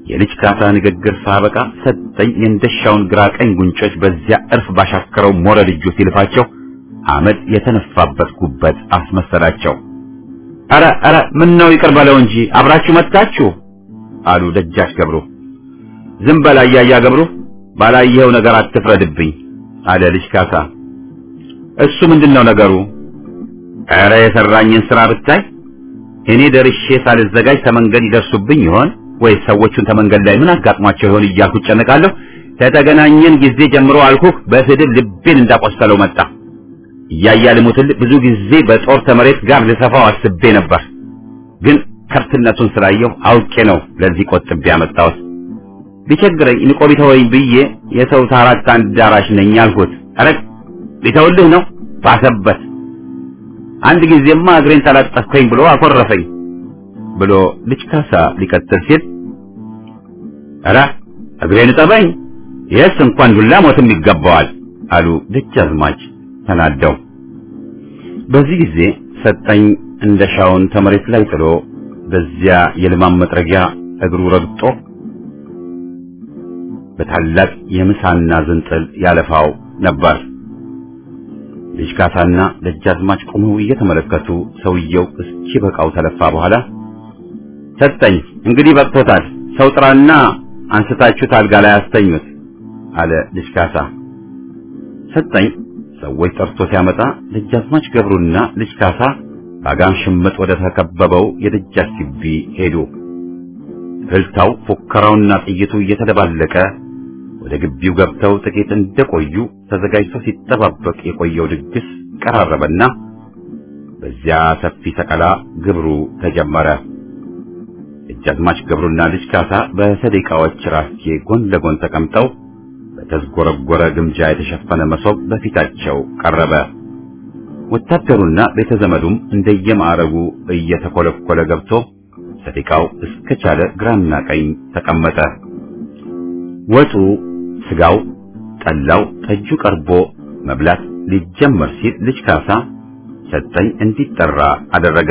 [SPEAKER 2] የልጅ ካሳ ንግግር ሳበቃ ሰጠኝ የእንደሻውን ግራ ቀኝ ጉንጮች በዚያ እርፍ ባሻከረው ሞረድ እጁ ሲልፋቸው አመድ የተነፋበት ጉበት አስመሰላቸው። አረ አረ ምን ነው ይቅር በለው እንጂ አብራችሁ መጣችሁ አሉ ደጃች ገብሩ። ዝም በል አያያ ገብሩ ባላየው ነገር አትፍረድብኝ አለ ልጅ ካሳ። እሱ ምንድነው ነገሩ? አረ የሰራኝን ስራ ብታይ እኔ ደርሼ ሳልዘጋጅ ተመንገድ ይደርሱብኝ ይሆን ወይ ሰዎቹን ተመንገድ ላይ ምን አጋጥሟቸው ይሆን እያልኩ ጨነቃለሁ። ከተገናኘን ጊዜ ጀምሮ አልኩህ በስድብ ልቤን እንዳቆሰለው መጣ። እያያ ልሙትል ብዙ ጊዜ በጦር ተመሬት ጋር ልሰፋው አስቤ ነበር፣ ግን ከርትነቱን ስላየው አውቄ ነው ለዚህ ቆጥቤ ያመጣሁት። ቢቸግረኝ ንቆ ቢተወኝ ብዬ የሰው ታራት አንዳራሽ ነኝ አልኩት። አረ ቢተውልህ ነው ባሰበት። አንድ ጊዜማ እግሬን ተላጠፍከኝ ብሎ አኮረፈኝ ብሎ ልጅ ካሳ ሊቀጥል ሲል አረ እግሬን ጠበኝ ይህስ እንኳን ዱላ ሞትም ይገባዋል አሉ ደጃዝማች ተናደው። በዚህ ጊዜ ሰጠኝ እንደሻውን ተመሬት ላይ ጥሎ በዚያ የልማም መጥረጊያ እግሩ ረግጦ በታላቅ የምሳና ዝንጥል ያለፋው ነበር። ልጅ ካሳና ደጃዝማች ቆመው እየተመለከቱ ሰውየው እስኪ በቃው ተለፋ በኋላ ሰጠኝ እንግዲህ በቅቶታል፣ ሰው ጥራና አንስታችሁ ታልጋ ላይ አስተኙት አለ ልጅ ካሳ። ሰጠኝ ሰዎች ጠርቶ ሲያመጣ ደጃዝማች ገብሩና ልጅ ካሳ ባጋም ሽምጥ ወደ ተከበበው የደጃች ግቢ ሄዱ። እልልታው ፉከራውና ጥይቱ እየተደባለቀ ወደ ግቢው ገብተው ጥቂት እንደቆዩ ተዘጋጅቶ ሲጠባበቅ የቆየው ድግስ ቀራረበና በዚያ ሰፊ ሰቀላ ግብሩ ተጀመረ። ደጃዝማች ገብሩና ልጅ ካሳ በሰደቃዎች ራስጌ ጎን ለጎን ተቀምጠው በተዝጎረጎረ ግምጃ የተሸፈነ መሶብ በፊታቸው ቀረበ። ወታደሩና ቤተዘመዱም እንደየማዕረጉ እየተኮለኮለ ገብቶ ሰደቃው እስከቻለ ግራና ቀኝ ተቀመጠ። ወጡ፣ ስጋው፣ ጠላው፣ ጠጁ ቀርቦ መብላት ሊጀመር ሲል ልጅ ካሳ ሰጠኝ እንዲጠራ አደረገ።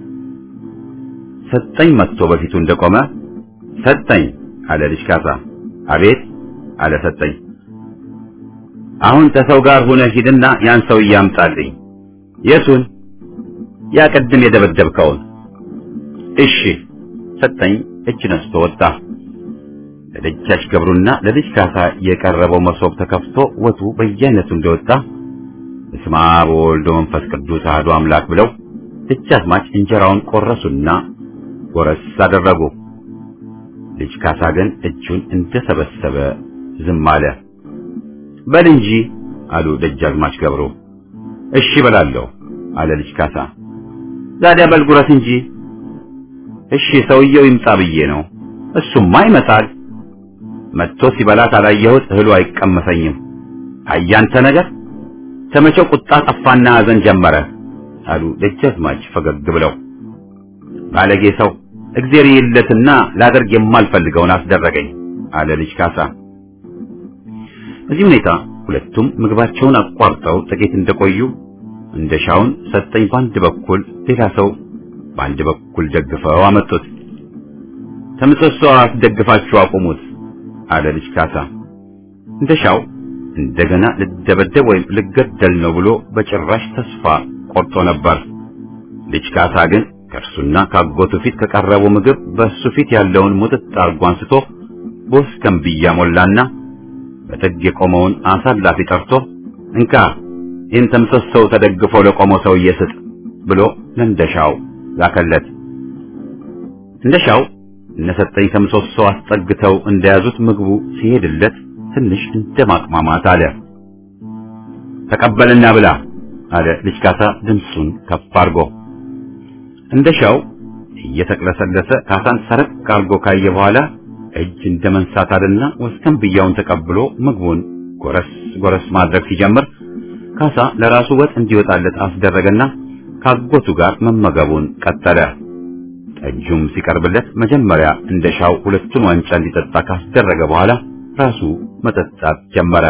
[SPEAKER 2] ሰጠኝ መጥቶ በፊቱ እንደቆመ ሰጠኝ አለ ልጅ ካሳ። አቤት አለ ሰጠኝ። አሁን ተሰው ጋር ሆነ ሂድና ያን ሰው ያምጣልኝ። የቱን? ያ ቀድም የደበደብከውን። እሺ ሰጠኝ እጅ ነስቶ ወጣ። ለደጃች ገብሩና ለልጅ ካሳ የቀረበው መሶብ ተከፍቶ ወጡ በየአይነቱ እንደወጣ በስመ አብ ወወልድ ወመንፈስ ቅዱስ አሐዱ አምላክ ብለው ደጃዝማች እንጀራውን ቆረሱና ጎረስ አደረጉ። ልጅ ካሳ ግን እጁን እንደሰበሰበ ዝም አለ። በል እንጂ አሉ ደጃዝማች ገብሩ። እሺ በላለሁ አለ ልጅ ካሳ። ዛዲያ በል ጉረስ እንጂ። እሺ ሰውየው ይምጣ ብዬ ነው። እሱማ ይመጣል። መጥቶ ሲበላ ካላየሁት እህሉ አይቀመሰኝም። አያንተ ነገር ተመቸው ቁጣ ጠፋና አዘን ጀመረ አሉ ደጃዝማች ፈገግ ብለው። ባለጌ ሰው እግዚአብሔር ይለትና ላደርግ የማልፈልገውን አስደረገኝ አለ ልጅ ካሳ። በዚህ ሁኔታ ሁለቱም ምግባቸውን አቋርጠው ጥቂት እንደቆዩ እንደሻውን ሰጠኝ በአንድ በኩል ሌላ ሰው በአንድ በኩል ደግፈው አመጡት። ተምሰሶ አስደግፋችሁ አቁሙት አለ ልጅ ካሳ። እንደሻው እንደገና ልደበደብ ወይም ልገደል ነው ብሎ በጭራሽ ተስፋ ቆርጦ ነበር። ልጅ ካሳ ግን ከእርሱና ካጎቱ ፊት ከቀረበው ምግብ በሱ ፊት ያለውን ሙጥጥ አርጎ አንስቶ ቦስከምቢያ ሞላና በጥግ የቆመውን አሳላፊ ጠርቶ እንካ ይህን ተምሰሶው ተደግፎ ለቆመው ሰውዬ ስጥ ብሎ ለእንደሻው ላከለት። እንደሻው እነሰጠኝ ተምሰሶ አስጠግተው እንደያዙት ምግቡ ሲሄድለት ትንሽ እንደማቅማማት አለ። ተቀበልና ብላ አለ ልጅ ካሳ ድምፁን ከፍ አድርጎ። እንደሻው እየተቅለሰለሰ ካሳን ሰረቅ አድርጎ ካየ በኋላ እጅ እንደመንሳት አለና ወስከምቢያውን ተቀብሎ ምግቡን ጎረስ ጎረስ ማድረግ ሲጀምር ካሳ ለራሱ ወጥ እንዲወጣለት አስደረገና ካጎቱ ጋር መመገቡን ቀጠለ። ጠጁም ሲቀርብለት መጀመሪያ እንደሻው ሁለቱን ዋንጫ እንዲጠጣ ካስደረገ በኋላ ራሱ መጠጣት ጀመረ።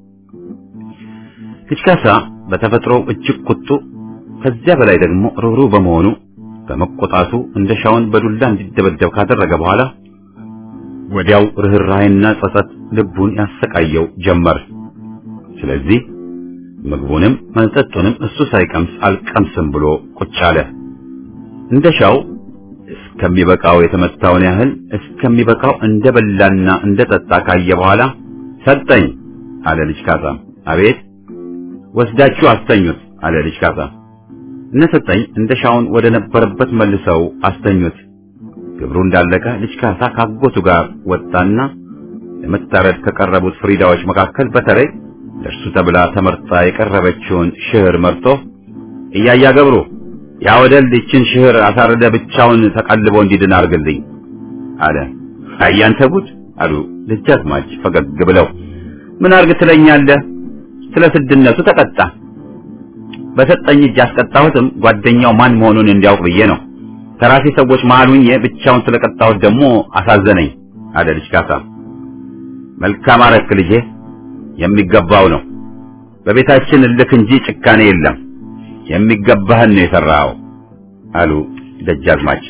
[SPEAKER 2] ልጅ ካሳ በተፈጥሮ እጅግ ቁጡ፣ ከዚያ በላይ ደግሞ ሩህሩህ በመሆኑ በመቆጣቱ እንደሻውን በዱላ እንዲደበደብ ካደረገ በኋላ ወዲያው ርህራሄና ጸጸት ልቡን ያሰቃየው ጀመር። ስለዚህ ምግቡንም መጠጡንም እሱ ሳይቀምስ አልቀምስም ብሎ ቁጭ አለ። እንደሻው እስከሚበቃው የተመታውን ያህል እስከሚበቃው እንደበላና እንደጠጣ ካየ በኋላ ሰጠኝ አለ ልጅ ካሳ። አቤት። ወስዳችሁ አስተኙት አለ ልጅ ካሳ። እነሰጠኝ እንደሻውን ወደ ነበረበት መልሰው አስተኙት። ግብሩ እንዳለቀ ልጅ ካሳ ካጎቱ ጋር ወጣና ለመታረድ ከቀረቡት ፍሪዳዎች መካከል በተለይ ለእርሱ ተብላ ተመርጣ የቀረበችውን ሽህር መርጦ እያያ ገብሩ ያወደል ልጅን ሽህር አሳረደ ብቻውን ተቀልቦ እንዲድን አርግልኝ አለ። አያንተ ጉድ አሉ ልጃዝማች ፈገግ ብለው። ምን አርግ ትለኛለህ? ስለ ስድነቱ ተቀጣ። በሰጠኝ እጅ ያስቀጣሁትም ጓደኛው ማን መሆኑን እንዲያውቅ ብዬ ነው። ተራሴ ሰዎች መሃል ሆኜ ብቻውን ስለቀጣሁት ደግሞ አሳዘነኝ አለ ልጅ ካሳ። መልካም አረክ ልጄ፣ የሚገባው ነው። በቤታችን እልክ እንጂ ጭካኔ የለም። የሚገባህን ነው የሰራው አሉ ደጃዝማች።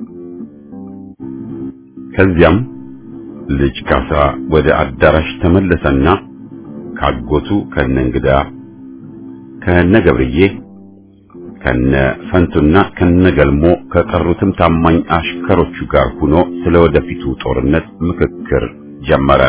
[SPEAKER 2] ከዚያም ልጅ ካሳ ወደ አዳራሽ ተመለሰና ካጎቱ ከነ እንግዳ ከነ ገብርዬ ከነ ፈንቱና ከነ ገልሞ ከቀሩትም ታማኝ አሽከሮቹ ጋር ሆኖ ስለወደፊቱ ጦርነት ምክክር ጀመረ።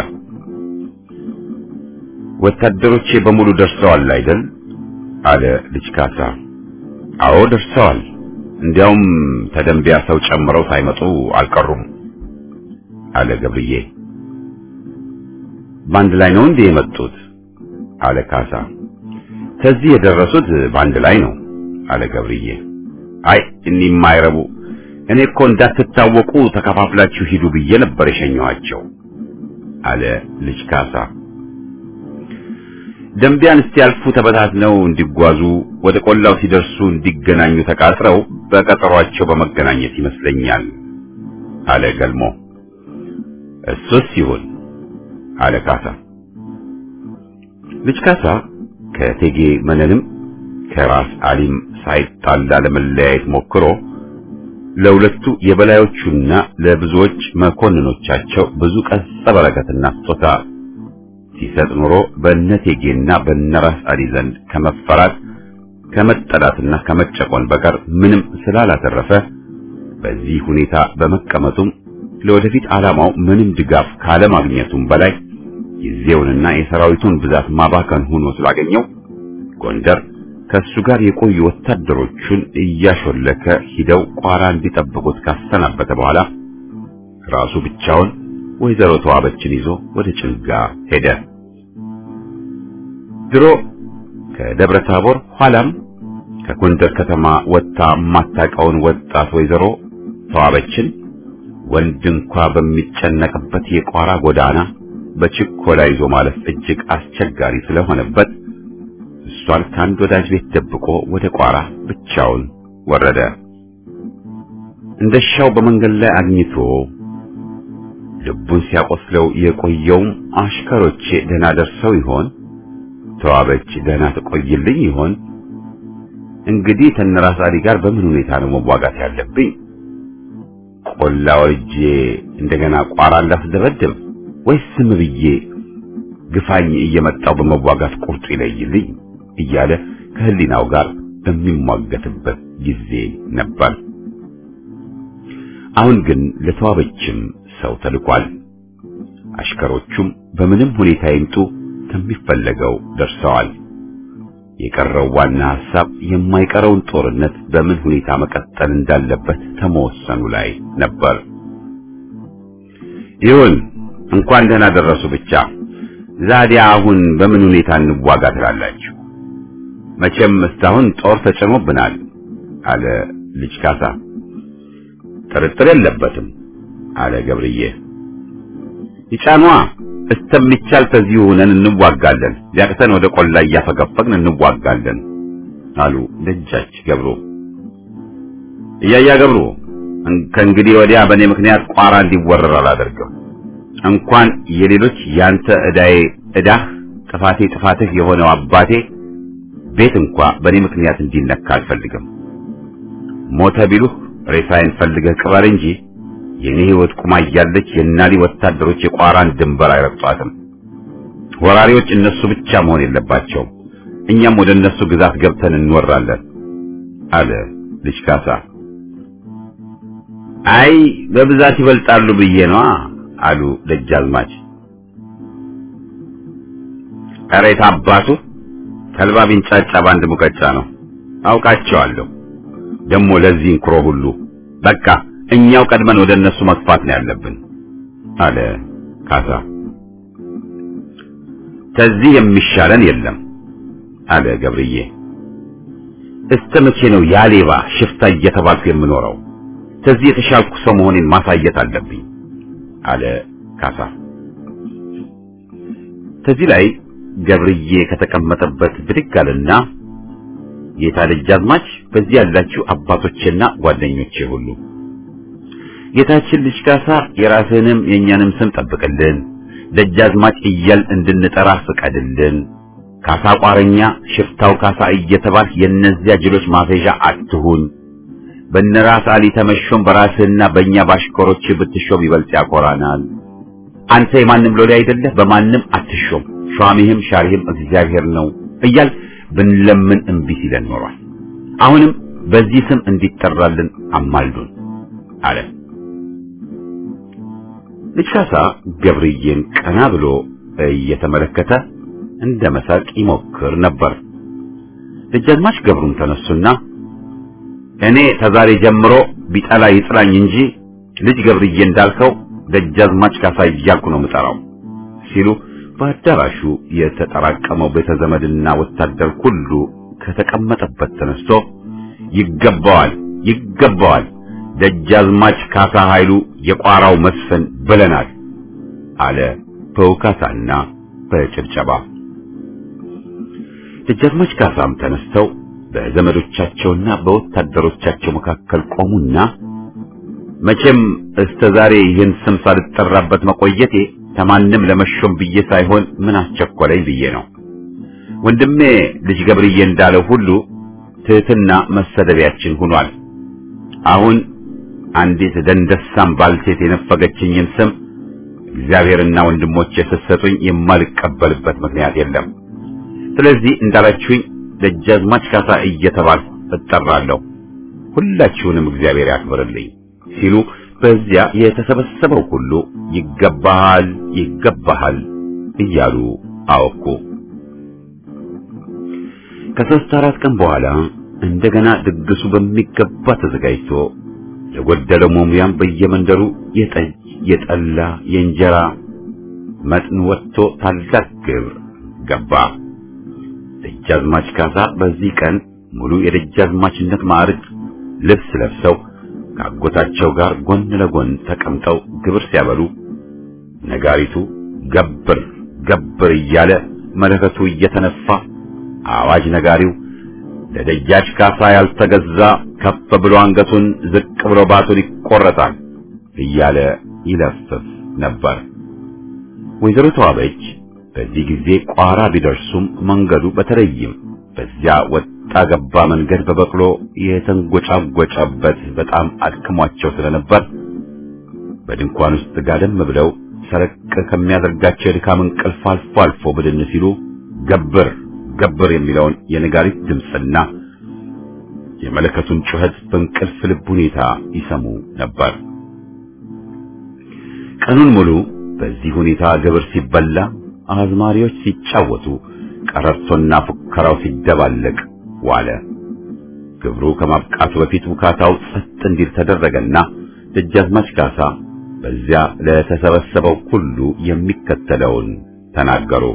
[SPEAKER 2] ወታደሮቼ በሙሉ ደርሰዋል አይደል? አለ ልጅ ካሳ። አዎ ደርሰዋል። እንዲያውም ተደንቢያ ሰው ጨምረው ሳይመጡ አልቀሩም አለ ገብርዬ። ባንድ ላይ ነው እንዴ የመጡት? አለ ካሳ። ከዚህ የደረሱት ባንድ ላይ ነው አለ ገብርዬ። አይ እኒህ የማይረቡ እኔ እኮ እንዳትታወቁ ተከፋፍላችሁ ሂዱ ብዬ ነበር የሸኘኋቸው አለ ልጅ ካሳ። ደንቢያን እስቲያልፉ ተበታትነው እንዲጓዙ ወደ ቆላው ሲደርሱ እንዲገናኙ ተቃጥረው በቀጠሯቸው በመገናኘት ይመስለኛል አለ ገልሞ። እሱስ ይሁን አለ ካሳ። ልጅ ካሳ ከቴጌ መነንም ከራስ አሊም ሳይጣላ ለመለያየት ሞክሮ ለሁለቱ የበላዮቹና ለብዙዎች መኮንኖቻቸው ብዙ ቀጸ በረከትና ስጦታ ሲሰጥ ኖሮ በነቴጌና በነራስ አሊ ዘንድ ከመፈራት ከመጠላትና ከመጨቆን በቀር ምንም ስላላተረፈ በዚህ ሁኔታ በመቀመጡም ለወደፊት ዓላማው ምንም ድጋፍ ካለማግኘቱም በላይ ጊዜውንና የሰራዊቱን ብዛት ማባከን ሆኖ ስላገኘው ጎንደር ከሱ ጋር የቆዩ ወታደሮቹን እያሾለከ ሂደው ቋራ እንዲጠብቁት ካሰናበተ በኋላ ራሱ ብቻውን ወይዘሮ ተዋበችን ይዞ ወደ ጭልጋ ሄደ። ድሮ ከደብረ ታቦር ኋላም ከጎንደር ከተማ ወጣ ማታቀውን ወጣት ወይዘሮ ተዋበችን ወንድ እንኳ በሚጨነቅበት የቋራ ጎዳና በችኮላ ይዞ ማለፍ እጅግ አስቸጋሪ ስለሆነበት እሷን ከአንድ ወዳጅ ቤት ደብቆ ወደ ቋራ ብቻውን ወረደ። እንደሻው በመንገድ ላይ አግኝቶ ልቡን ሲያቆስለው የቆየውም አሽከሮቼ ደህና ደርሰው ይሆን? ተዋበች ደህና ተቆይልኝ ይሆን? እንግዲህ ተነራስ አሊ ጋር በምን ሁኔታ ነው መዋጋት ያለብኝ? ቆላ ወርጄ እንደገና ቋራ ላስደበድብ ወይስ ዝም ብዬ ግፋኝ እየመጣው በመዋጋት ቁርጡ ይለይልኝ እያለ ከህሊናው ጋር በሚሟገትበት ጊዜ ነበር። አሁን ግን ለተዋበችም ሰው ተልኳል። አሽከሮቹም በምንም ሁኔታ ይምጡ ከሚፈለገው ደርሰዋል። የቀረው ዋና ሐሳብ የማይቀረውን ጦርነት በምን ሁኔታ መቀጠል እንዳለበት ተመወሰኑ ላይ ነበር። ይሁን እንኳን ደህና ደረሱ ብቻ። ዛዲያ አሁን በምን ሁኔታ እንዋጋ ትላላችሁ? መቼም እስካሁን ጦር ተጭኖብናል አለ ልጅ ካሳ። ጥርጥር የለበትም አለ ገብርዬ። ይጫኗ እስተሚቻል ተዚሁ ሆነን እንዋጋለን፣ ሊያቅተን ወደ ቆላ እያፈገፈግን እንዋጋለን አሉ ደጃች ገብሩ። እያያ ገብሩ ከእንግዲህ ወዲያ በእኔ ምክንያት ቋራ እንዲወረር አላደርግም። እንኳን የሌሎች ያንተ እዳዬ እዳህ ጥፋቴ ጥፋትህ የሆነው አባቴ ቤት እንኳ በእኔ ምክንያት እንዲነካ አልፈልግም። ሞተ ቢሉህ ሬሳዬን ፈልገህ ቅበር እንጂ የኔ ህይወት ቁማ እያለች የናሊ ወታደሮች የቋራን ድንበር አይረግጧትም። ወራሪዎች እነሱ ብቻ መሆን የለባቸውም። እኛም ወደ እነሱ ግዛት ገብተን እንወራለን አለ ልጅ ካሳ። አይ በብዛት ይበልጣሉ ብዬ ነዋ አሉ ደጃዝማች። ኧረ የታባቱ ተልባ ቢንጫጫ ባንድ ሙቀጫ ነው። አውቃቸዋለሁ። ደግሞ ለዚህ እንክሮ ሁሉ በቃ እኛው ቀድመን ወደ እነሱ መጥፋት ነው ያለብን አለ ካሳ። ከዚህ የሚሻለን የለም አለ ገብርዬ። እስከ መቼ ነው ያሌባ ሽፍታ እየተባልኩ የምኖረው? ከዚህ የተሻልኩ ሰው መሆኔን ማሳየት አለብኝ አለ ካሳ። ከዚህ ላይ ገብርዬ ከተቀመጠበት ብድግ አለና ጌታ ደጃዝማች፣ በዚህ ያላችሁ አባቶቼና ጓደኞቼ ሁሉ ጌታችን ልጅ ካሳ የራስህንም የእኛንም ስም ጠብቅልን፣ ደጃዝማች እያል እንድንጠራ ፍቀድልን። ካሳ ቋረኛ፣ ሽፍታው ካሳ እየተባልክ የእነዚያ ጅሎች ማፌዣ አትሁን። በነራስ አሊ ተመሾም በራስህና በእኛ ባሽከሮች ብትሾም ይበልጥ ያኮራናል። አንተ የማንም ሎሌ አይደለህ፣ በማንም አትሾም፣ ሿሚህም ሻሪህም እግዚአብሔር ነው እያል ብንለምን እምቢ ሲለን ኖሯል። አሁንም በዚህ ስም እንዲጠራልን አማልዱን አለ። ልጅ ካሳ ገብርዬን ቀና ብሎ እየተመለከተ እንደ መሳቅ ይሞክር ነበር። ደጃዝማች ገብሩም ተነሱና እኔ ተዛሬ ጀምሮ ቢጠላ ይጥላኝ እንጂ ልጅ ገብርዬ እንዳልከው ደጃዝማች ካሳ እያልኩ ነው የምጠራው ሲሉ በአዳራሹ የተጠራቀመው ቤተዘመድና ወታደር ሁሉ ከተቀመጠበት ተነስቶ ይገባዋል ይገባዋል ደጃዝማች ካሳ ኃይሉ የቋራው መስፍን ብለናል አለ በውካታና በጭብጨባ። ደጃዝማች ካሳም ተነስተው በዘመዶቻቸውና በወታደሮቻቸው መካከል ቆሙና መቼም እስተዛሬ ይህን ስም ሳልጠራበት መቆየቴ ተማንም ለመሾም ብዬ ሳይሆን ምን አስቸኮለኝ ብዬ ነው። ወንድሜ ልጅ ገብርዬ እንዳለው ሁሉ ትህትና መሰደቢያችን ሆኗል። አሁን አንዲት ደንደሳም ባልቴት የነፈገችኝን ስም እግዚአብሔርና ወንድሞቼ ሲሰጡኝ የማልቀበልበት ምክንያት የለም። ስለዚህ እንዳላችሁኝ ደጃዝማች ካሳ እየተባልኩ እጠራለሁ። ሁላችሁንም እግዚአብሔር ያክብርልኝ ሲሉ በዚያ የተሰበሰበው ሁሉ ይገባሃል ይገባሃል እያሉ አወኩ። ከሶስት አራት ቀን በኋላ እንደገና ድግሱ በሚገባ ተዘጋጅቶ የጎደለው ሞሙያም በየመንደሩ የጠጅ የጠላ የእንጀራ መጥን ወጥቶ ታላቅ ግብር ገባ። ደጃዝማች ካሳ በዚህ ቀን ሙሉ የደጃዝማችነት ማዕረግ ልብስ ለብሰው ከአጎታቸው ጋር ጎን ለጎን ተቀምጠው ግብር ሲያበሉ ነጋሪቱ ገብር ገብር እያለ መለከቱ እየተነፋ አዋጅ ነጋሪው ለደጃች ካሳ ያልተገዛ ከፍ ብሎ አንገቱን ዝቅ ብሎ ባቱን ይቆረጣል እያለ ይለፍፍ ነበር። ወይዘሮ ተዋበች በዚህ ጊዜ ቋራ ቢደርሱም መንገዱ በተለይም በዚያ ወጣ ገባ መንገድ በበቅሎ የተንጎጫጎጨበት በጣም አድክሟቸው ስለነበር በድንኳን ውስጥ ጋደም ብለው ሰረቅ ከሚያደርጋቸው የድካም እንቅልፍ አልፎ አልፎ ብድን ሲሉ ገብር ገብር የሚለውን የነጋሪት ድምፅና የመለከቱን ጩኸት በእንቅልፍ ልብ ሁኔታ ይሰሙ ነበር። ቀኑን ሙሉ በዚህ ሁኔታ ግብር ሲበላ፣ አዝማሪዎች ሲጫወቱ፣ ቀረርቶና ፉከራው ሲደባለቅ ዋለ። ግብሩ ከማብቃቱ በፊት ውካታው ጸጥ እንዲል ተደረገና ደጃዝማች ካሳ በዚያ ለተሰበሰበው ሁሉ የሚከተለውን ተናገሩ።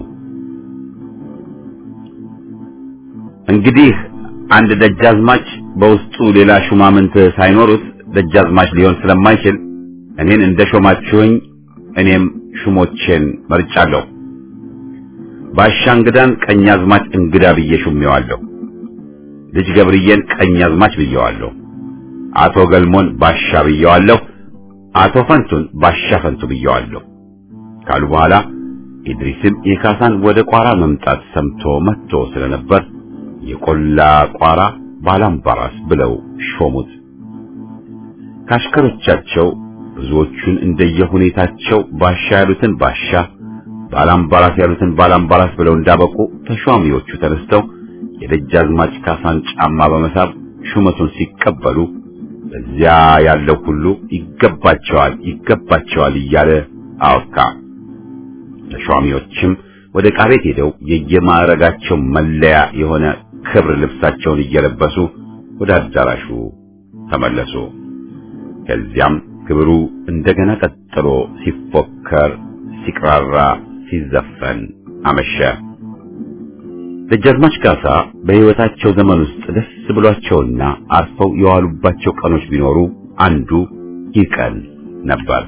[SPEAKER 2] እንግዲህ አንድ ደጃዝማች በውስጡ ሌላ ሹማምንት ሳይኖሩት ደጃዝማች ሊሆን ስለማይችል እኔን እንደሾማችሁኝ እኔም ሹሞቼን መርጫለሁ። ባሻ እንግዳን ቀኛዝማች እንግዳ ብዬ ሹሜዋለሁ። ልጅ ገብርዬን ቀኛዝማች ብዬዋለሁ። አቶ ገልሞን ባሻ ብዬዋለሁ። አቶ ፈንቱን ባሻ ፈንቱ ብዬዋለሁ ካሉ በኋላ ኢድሪስም የካሳን ወደ ቋራ መምጣት ሰምቶ መጥቶ ስለነበር የቆላ ቋራ ባላምባራስ ብለው ሾሙት። ካሽከሮቻቸው ብዙዎቹን እንደየሁኔታቸው ባሻ ያሉትን ባሻ ባላምባራስ ያሉትን ባላምባራስ ብለው እንዳበቁ ተሿሚዎቹ ተነስተው የደጃዝማች ካሳን ጫማ በመሳብ ሹመቱን ሲቀበሉ በዚያ ያለው ሁሉ ይገባቸዋል ይገባቸዋል እያለ አወካ። ተሿሚዎችም ወደ ዕቃ ቤት ሄደው የየማዕረጋቸው መለያ የሆነ ክብር ልብሳቸውን እየለበሱ ወደ አዳራሹ ተመለሱ። ከዚያም ክብሩ እንደገና ቀጥሎ ሲፎከር ሲቅራራ ሲዘፈን አመሸ። ደጃዝማች ካሳ በሕይወታቸው ዘመን ውስጥ ደስ ብሏቸውና አርፈው የዋሉባቸው ቀኖች ቢኖሩ አንዱ ይህ ቀን ነበር።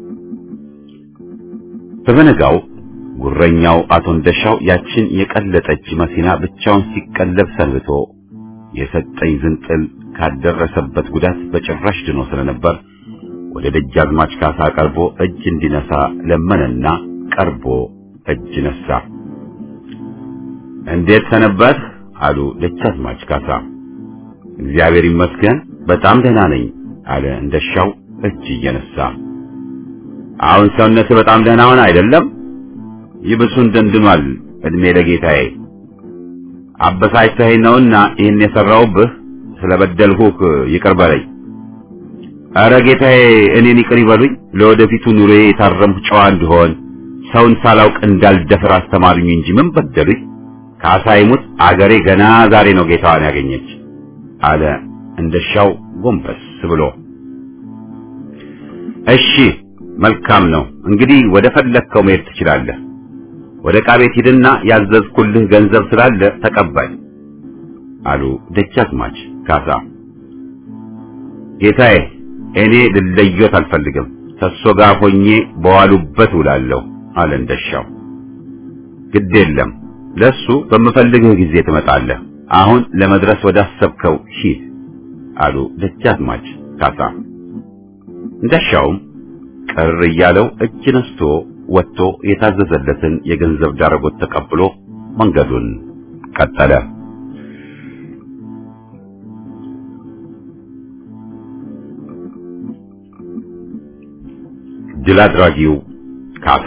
[SPEAKER 2] በበነጋው ጉረኛው አቶ እንደሻው ያችን የቀለጠች መኪና ብቻውን ሲቀለብ ሰንብቶ የሰጠኝ ዝንጥል ካደረሰበት ጉዳት በጭራሽ ድኖ ስለነበር ወደ ደጃዝማች ካሳ ቀርቦ እጅ እንዲነሳ ለመነና ቀርቦ እጅ ነሳ። እንዴት ሰነበት አሉ ደጃዝማች ካሳ። እግዚአብሔር ይመስገን በጣም ደህና ነኝ አለ እንደሻው እጅ እየነሳ። አሁን ሰውነትህ በጣም ደህና ሆነ አይደለም? ይብሱን ደንድኗል። እድሜ ለጌታዬ። አበሳጭተኸኝ ነውና ይህን የሰራውብህ ስለበደልሁህ ይቅር በለኝ። ኧረ ጌታዬ እኔን ይቅር ይበሉኝ። ለወደፊቱ ኑሮዬ የታረምኩ ጨዋ እንድሆን ሰውን ሳላውቅ እንዳልደፍር አስተማሩኝ እንጂ ምን በደሉኝ? ካሳ ይሙት አገሬ ገና ዛሬ ነው ጌታዋን ያገኘች አለ እንደሻው ጎንበስ ብሎ። እሺ መልካም ነው፣ እንግዲህ ወደ ፈለግከው መሄድ ትችላለህ። ወደ ዕቃ ቤት ሂድና ያዘዝኩልህ ገንዘብ ስላለ ተቀባይ አሉ ደጃዝማች ካሳ። ጌታዬ እኔ ልለየት አልፈልግም፣ ተሶ ጋር ሆኜ በዋሉበት ውላለሁ አለ እንደሻው። ግድ የለም ለሱ በመፈልግህ ጊዜ ትመጣለህ። አሁን ለመድረስ ወዳሰብከው ሂድ አሉ ደጃዝማች ካሳ። እንደሻውም ቅር እያለው እጅ ነስቶ ወጥቶ የታዘዘለትን የገንዘብ ዳረጎት ተቀብሎ መንገዱን ቀጠለ። ድል አድራጊው ካሳ።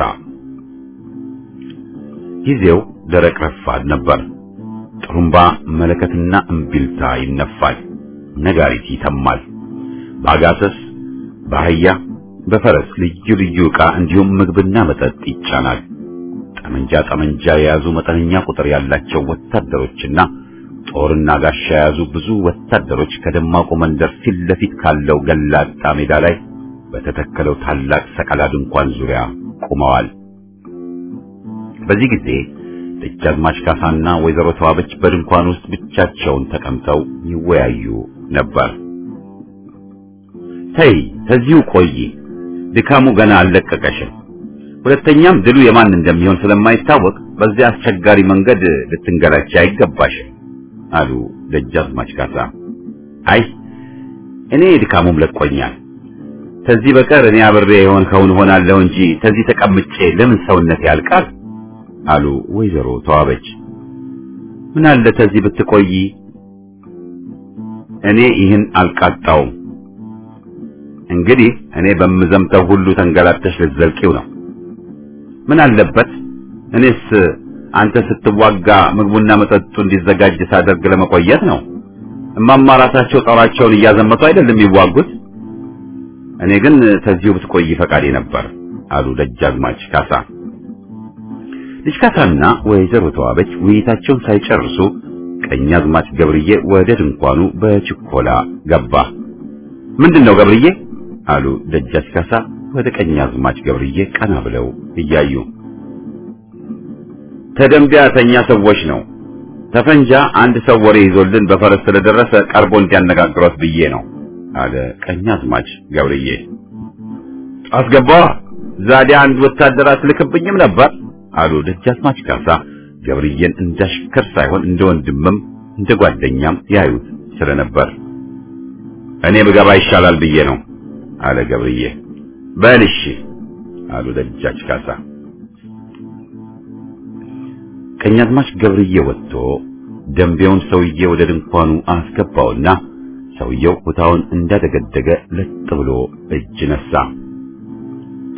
[SPEAKER 2] ጊዜው ደረቅ ረፋድ ነበር። ጥሩምባ መለከትና እምቢልታ ይነፋል፣ ነጋሪት ይተማል። በአጋሰስ በአህያ በፈረስ ልዩ ልዩ ዕቃ እንዲሁም ምግብና መጠጥ ይጫናል። ጠመንጃ ጠመንጃ የያዙ መጠነኛ ቁጥር ያላቸው ወታደሮችና ጦርና ጋሻ የያዙ ብዙ ወታደሮች ከደማቁ መንደር ፊት ለፊት ካለው ገላጣ ሜዳ ላይ በተተከለው ታላቅ ሰቀላ ድንኳን ዙሪያ ቆመዋል። በዚህ ጊዜ ደጃዝማች ካሳና ወይዘሮ ተዋበች በድንኳን ውስጥ ብቻቸውን ተቀምጠው ይወያዩ ነበር። ተይ ተዚሁ ቆይ፣ ድካሙ ገና አልለቀቀሽም። ሁለተኛም ድሉ የማን እንደሚሆን ስለማይታወቅ በዚያ አስቸጋሪ መንገድ ልትንገላች አይገባሽም አሉ ደጃዝማች ካሳ። አይ እኔ ድካሙም ለቆኛል። ተዚህ በቀር እኔ አብሬ የሆን ከውን ሆናለሁ እንጂ ተዚህ ተቀምጬ ለምን ሰውነት ያልቃል አሉ ወይዘሮ ተዋበች። ምን አለ ተዚህ ብትቆይ? እኔ ይህን አልቃጣውም። እንግዲህ እኔ በመዘምተው ሁሉ ተንገላተሽ ልትዘልቂው ነው። ምን አለበት እኔስ አንተ ስትዋጋ ምግቡና መጠጡ እንዲዘጋጅ ሳደርግ ለመቆየት ነው። እማማ ራሳቸው ጦራቸውን እያዘመቱ አይደለም የሚዋጉት። እኔ ግን ተዚሁ ብትቆይ ፈቃዴ ነበር አሉ ደጃዝማች ካሳ። ልጅ ካሳና ወይዘሮ ተዋበች ውይይታቸውን ሳይጨርሱ ቀኛዝማች ገብርዬ ወደ ድንኳኑ በችኮላ ገባ። ምንድነው ገብርዬ አሉ ደጃች ካሳ ወደ ቀኛዝማች ገብርዬ ቀና ብለው እያዩ። ተደምቢያ ተኛ ሰዎች ነው። ተፈንጃ አንድ ሰው ወሬ ይዞልን በፈረስ ስለደረሰ ቀርቦ እንዲያነጋግሯት ብዬ ነው አለ ቀኛዝማች ገብርዬ። አስገባ ዛዲያ አንድ ወታደር አትልክብኝም ነበር አሉ ደጃዝማች ካሳ ገብርዬን እንዳሽከር ሳይሆን እንደ ወንድምም እንደ ጓደኛም ያዩት ስለነበር። እኔ ብገባ ይሻላል ብዬ ነው አለ ገብርዬ። በልሽ አሉ ደጃች ካሳ። ቀኛዝማች ገብርዬ ወጥቶ ደምቤውን ሰውዬ ወደ ድንኳኑ አስገባውና ሰውየው ኩታውን እንዳደገደገ ለጥ ብሎ እጅ ነሳ።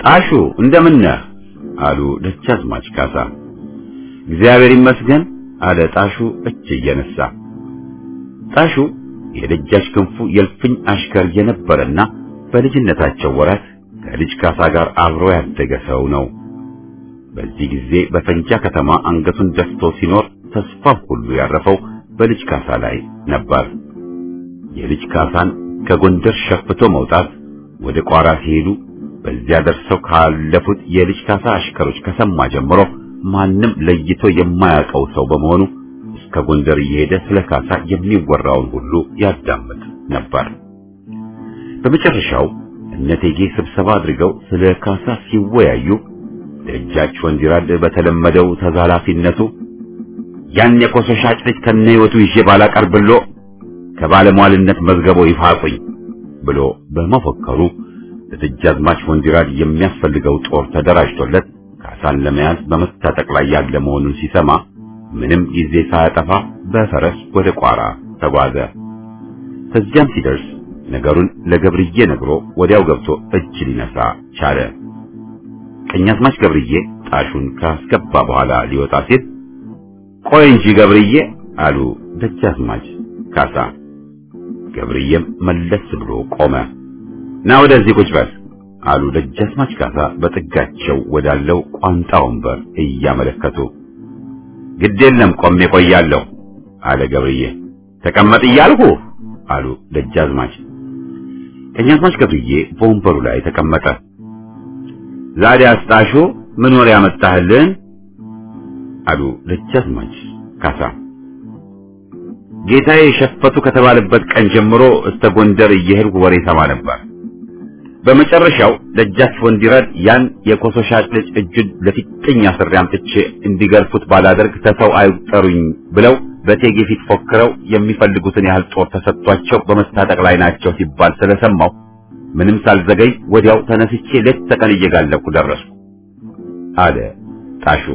[SPEAKER 2] ጣሹ እንደምን ነህ አሉ ደጃዝማች ካሳ። እግዚአብሔር ይመስገን አለ ጣሹ እጅ እየነሳ። ጣሹ የደጃች ክንፉ የልፍኝ አሽከር የነበረና በልጅነታቸው ወራት ከልጅ ካሳ ጋር አብሮ ያደገ ሰው ነው። በዚህ ጊዜ በፈንጃ ከተማ አንገቱን ደፍቶ ሲኖር ተስፋው ሁሉ ያረፈው በልጅ ካሳ ላይ ነበር። የልጅ ካሳን ከጎንደር ሸፍቶ መውጣት ወደ ቋራ ሲሄዱ በዚያ ደርሰው ካለፉት የልጅ ካሳ አሽከሮች ከሰማ ጀምሮ ማንም ለይቶ የማያውቀው ሰው በመሆኑ እስከ ጎንደር እየሄደ ስለ ካሳ የሚወራውን ሁሉ ያዳምጥ ነበር። በመጨረሻው እነቴጌ ስብሰባ አድርገው ስለ ካሳ ሲወያዩ ደጃች ወንዲራድ በተለመደው ተዛላፊነቱ ያን የኮሶ ሻጭ ልጅ ከነህይወቱ ይዤ ባላቀርብሎ ከባለሟልነት መዝገቦ ይፋቁኝ ብሎ በመፎከሩ ለደጃዝማች ወንዲራድ የሚያስፈልገው ጦር ተደራጅቶለት ካሳን ለመያዝ በመታጠቅ ላይ ያለ መሆኑን ሲሰማ ምንም ጊዜ ሳያጠፋ በፈረስ ወደ ቋራ ተጓዘ። ከዚያም ሲደርስ ነገሩን ለገብርዬ ነግሮ ወዲያው ገብቶ እጅ ሊነሳ ቻለ። ቀኛዝማች ገብርዬ ጣሹን ካስገባ በኋላ ሊወጣ ሲል ቆይ እንጂ ገብርዬ አሉ ደጃዝማች ካሳ። ገብርዬም መለስ ብሎ ቆመ። ና ወደዚህ ቁጭ በል አሉ ደጃዝማች ካሳ በጥጋቸው ወዳለው ቋንጣ ወንበር እያመለከቱ። ግድ የለም ቆሜ ቆያለሁ አለ ገብርዬ። ተቀመጥ እያልኩ አሉ ደጃዝማች። ቀኛዝማች ገብርዬ በወንበሩ ላይ ተቀመጠ። ዛሬ አስጣሹ ምን ወሬ ያመጣህልን አሉ ደጃዝማች ካሳ። ጌታዬ ሸፈቱ ከተባለበት ቀን ጀምሮ እስከ ጎንደር እየሄድኩ ወሬ ሰማ ነበር። በመጨረሻው ደጃች ወንዲራድ ያን የኮሶ ሻጭ ልጅ እጁን ለፊጥኝ አስሬ አምጥቼ እንዲገርፉት ባላደርግ ተሰው አይጠሩኝ ብለው በቴጌ ፊት ፎክረው የሚፈልጉትን ያህል ጦር ተሰጥቷቸው በመታጠቅ ላይ ናቸው ሲባል ስለሰማው ምንም ሳልዘገይ ወዲያው ተነስቼ ሌት ተቀን እየጋለብኩ ደረስኩ አለ ጣሹ።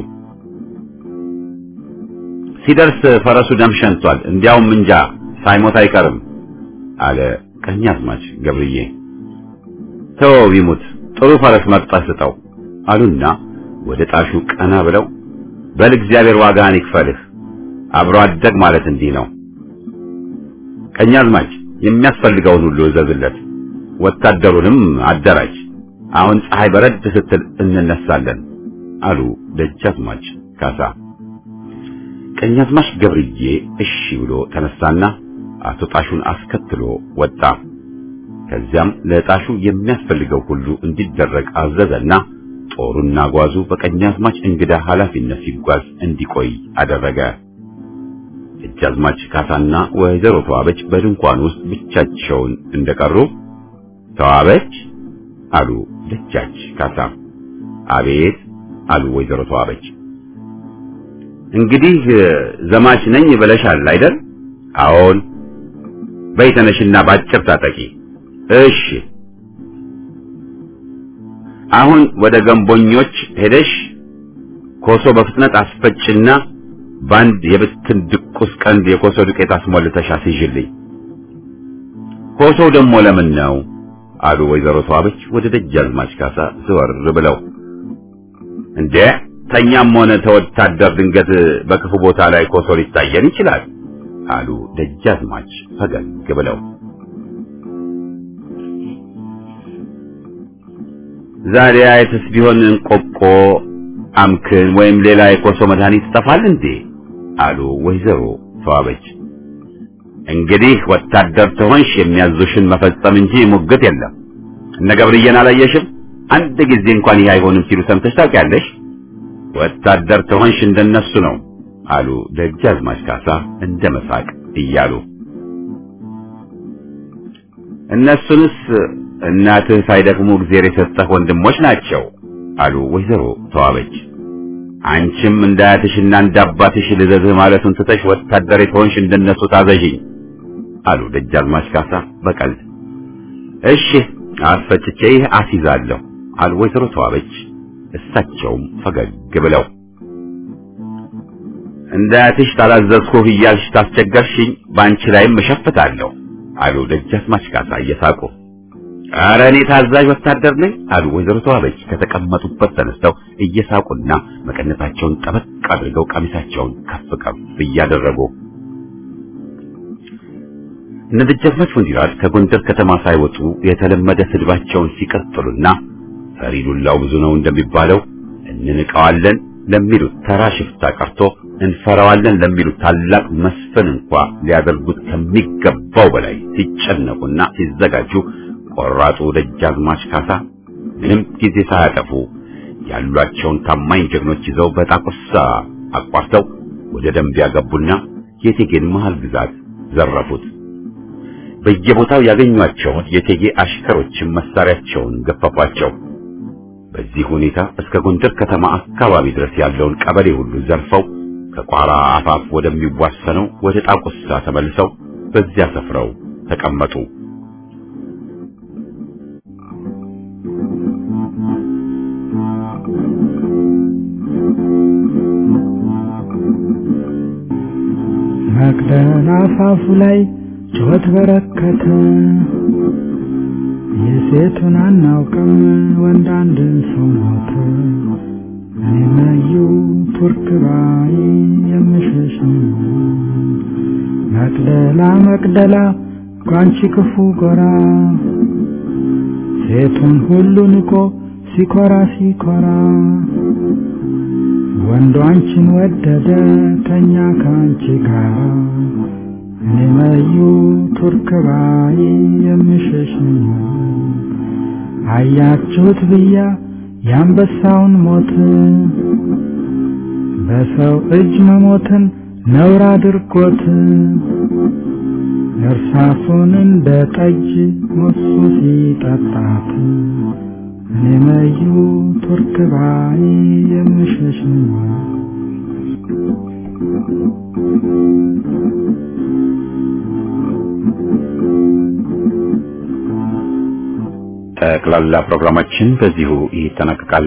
[SPEAKER 2] ሲደርስ ፈረሱ ደም ሸንቷል፣ እንዲያውም እንጃ ሳይሞት አይቀርም አለ ቀኛዝማች ገብርዬ። ተው ይሙት፣ ጥሩ ፈረስ መርጠህ ስጠው አሉና ወደ ጣሹ ቀና ብለው በል እግዚአብሔር ዋጋህን ይክፈልህ፣ አብሮ አደግ ማለት እንዲህ ነው። ቀኛዝማች የሚያስፈልገውን ሁሉ እዘዝለት፣ ወታደሩንም አደራጅ፣ አሁን ፀሐይ በረድ ስትል እንነሳለን አሉ ደጃዝማች ካሳ። ቀኛዝማች ገብርዬ እሺ ብሎ ተነሳና አቶ ጣሹን አስከትሎ ወጣ። ከዚያም ለጣሹ የሚያስፈልገው ሁሉ እንዲደረግ አዘዘና ጦሩና ጓዙ በቀኛዝማች እንግዳ ኃላፊነት ሲጓዝ እንዲቆይ አደረገ። ደጃዝማች ካሳና ወይዘሮ ተዋበች በድንኳን ውስጥ ብቻቸውን እንደቀሩ ተዋበች አሉ ደጃች ካሳ። አቤት አሉ ወይዘሮ ተዋበች። እንግዲህ ዘማች ነኝ ብለሻል አይደል? አዎን። በይተነሽና ባጭር ታጠቂ። እሺ። አሁን ወደ ገንቦኞች ሄደሽ ኮሶ በፍጥነት አስፈጭና ባንድ የብትን ድቁስ ቀንድ የኮሶ ዱቄት አስሞልተሽ አስይዥልኝ። ኮሶው ደግሞ ለምን ነው አሉ ወይዘሮ ተዋበች ወደ ደጃዝማች ካሳ ዘወር ብለው። እንዴ ተኛም ሆነ ተወታደር ድንገት በክፉ ቦታ ላይ ኮሶ ሊታየን ይችላል አሉ ደጃዝማች ፈገግ ብለው። ዛሬ አይተስ ቢሆን እንቆቆ አምክን ወይም ሌላ የኮሶ መድኃኒት ይጠፋል እንዴ አሉ ወይዘሮ ተዋበች። እንግዲህ ወታደር ተሆንሽ የሚያዙሽን መፈጸም እንጂ ሙግት የለም። እነ ገብርዬን አላየሽም? አንድ ጊዜ እንኳን ይህ አይሆንም ሲሉ ሰምተሽ ታውቂያለሽ? ወታደር ተሆንሽ እንደነሱ ነው አሉ ደጃዝማች ካሳ እንደመሳቅ እያሉ። እነሱንስ እናትህ ሳይደክሙ እግዚአብሔር የሰጠህ ወንድሞች ናቸው አሉ ወይዘሮ ተዋበች። አንቺም እንዳያትሽና እንዳባትሽ ልዘዝህ ማለቱን ትተሽ ወታደር የተሆንሽ እንደነሱ ታዘዥኝ አሉ ደጃዝማች ካሳ በቀልድ። እሺ አስፈጭቼ አስይዛለሁ አሉ ወይዘሮ ተዋበች እሳቸውም ፈገግ ብለው። እንዳያትሽ ታላዘዝኩህ እያልሽ ታስቸገርሽኝ ባንቺ ላይም እሸፍታለሁ አሉ ደጃዝማች ካሳ እየሳቁ። ኧረ እኔ ታዛዥ ወታደር ነኝ አሉ ወይዘሮ ተዋበች ከተቀመጡበት ተነስተው እየሳቁና መቀነታቸውን ጠበቅ አድርገው ቀሚሳቸውን ከፍ ከፍ እያደረጉ። እነ ደጃዝማች ወንዲራድ ከጎንደር ከተማ ሳይወጡ የተለመደ ስድባቸውን ሲቀጥሉና ፈሪዱላው ብዙ ነው እንደሚባለው እንንቀዋለን ለሚሉት ተራ ሽፍታ ቀርቶ እንፈራዋለን ለሚሉት ታላቅ መስፍን እንኳን ሊያደርጉት ከሚገባው በላይ ሲጨነቁና ሲዘጋጁ ቆራጡ ደጃዝማች ካሳ ምንም ጊዜ ሳያጠፉ ያሏቸውን ታማኝ ጀግኖች ይዘው በጣቁሳ አቋርተው ወደ ደንቢያ ገቡና የቴጌን መሃል ግዛት ዘረፉት። በየቦታው ያገኟቸውን የቴጌ አሽከሮችን መሳሪያቸውን ገፈፏቸው። በዚህ ሁኔታ እስከ ጎንደር ከተማ አካባቢ ድረስ ያለውን ቀበሌ ሁሉ ዘርፈው ከቋራ አፋፍ ወደሚዋሰነው ወደ ጣቁሳ ተመልሰው በዚያ ሰፍረው ተቀመጡ።
[SPEAKER 5] መቅደላ አፋፉ ላይ ጩኸት በረከተ፣ የሴቱን አናውቅም ወንድ አንድ ሰው ሞተ። እኔ መዩ ቱርክ ባይ የምሸሽ መቅደላ መቅደላ ጓንቺ ክፉ ጎራ፣ ሴቱን ሁሉ ንቆ ሲኮራ ሲኮራ፣ ወንዱ አንቺን ወደደ ተኛ ካንቺ ጋር። እኔ መዩ ቱርክ ባይ የምሸሽ አያችሁት ብያ የአንበሳውን ሞት፣ በሰው እጅ መሞትን ነውር አድርጎት፣ እርሳሱን እንደ ጠጅ ሞሱ ሲጠጣት። እኔ መዩ ቱርክ ባይ የምሸሽ
[SPEAKER 2] ጠቅላላ ፕሮግራማችን በዚሁ ይጠናቀቃል።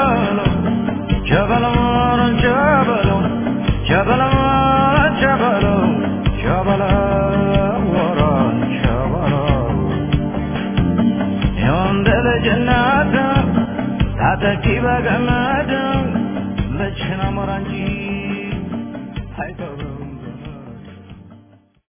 [SPEAKER 3] Jabala, jabala, jabala, jabala. ታጠቂ በገመድ መቼና ሞራንጂ አይተውም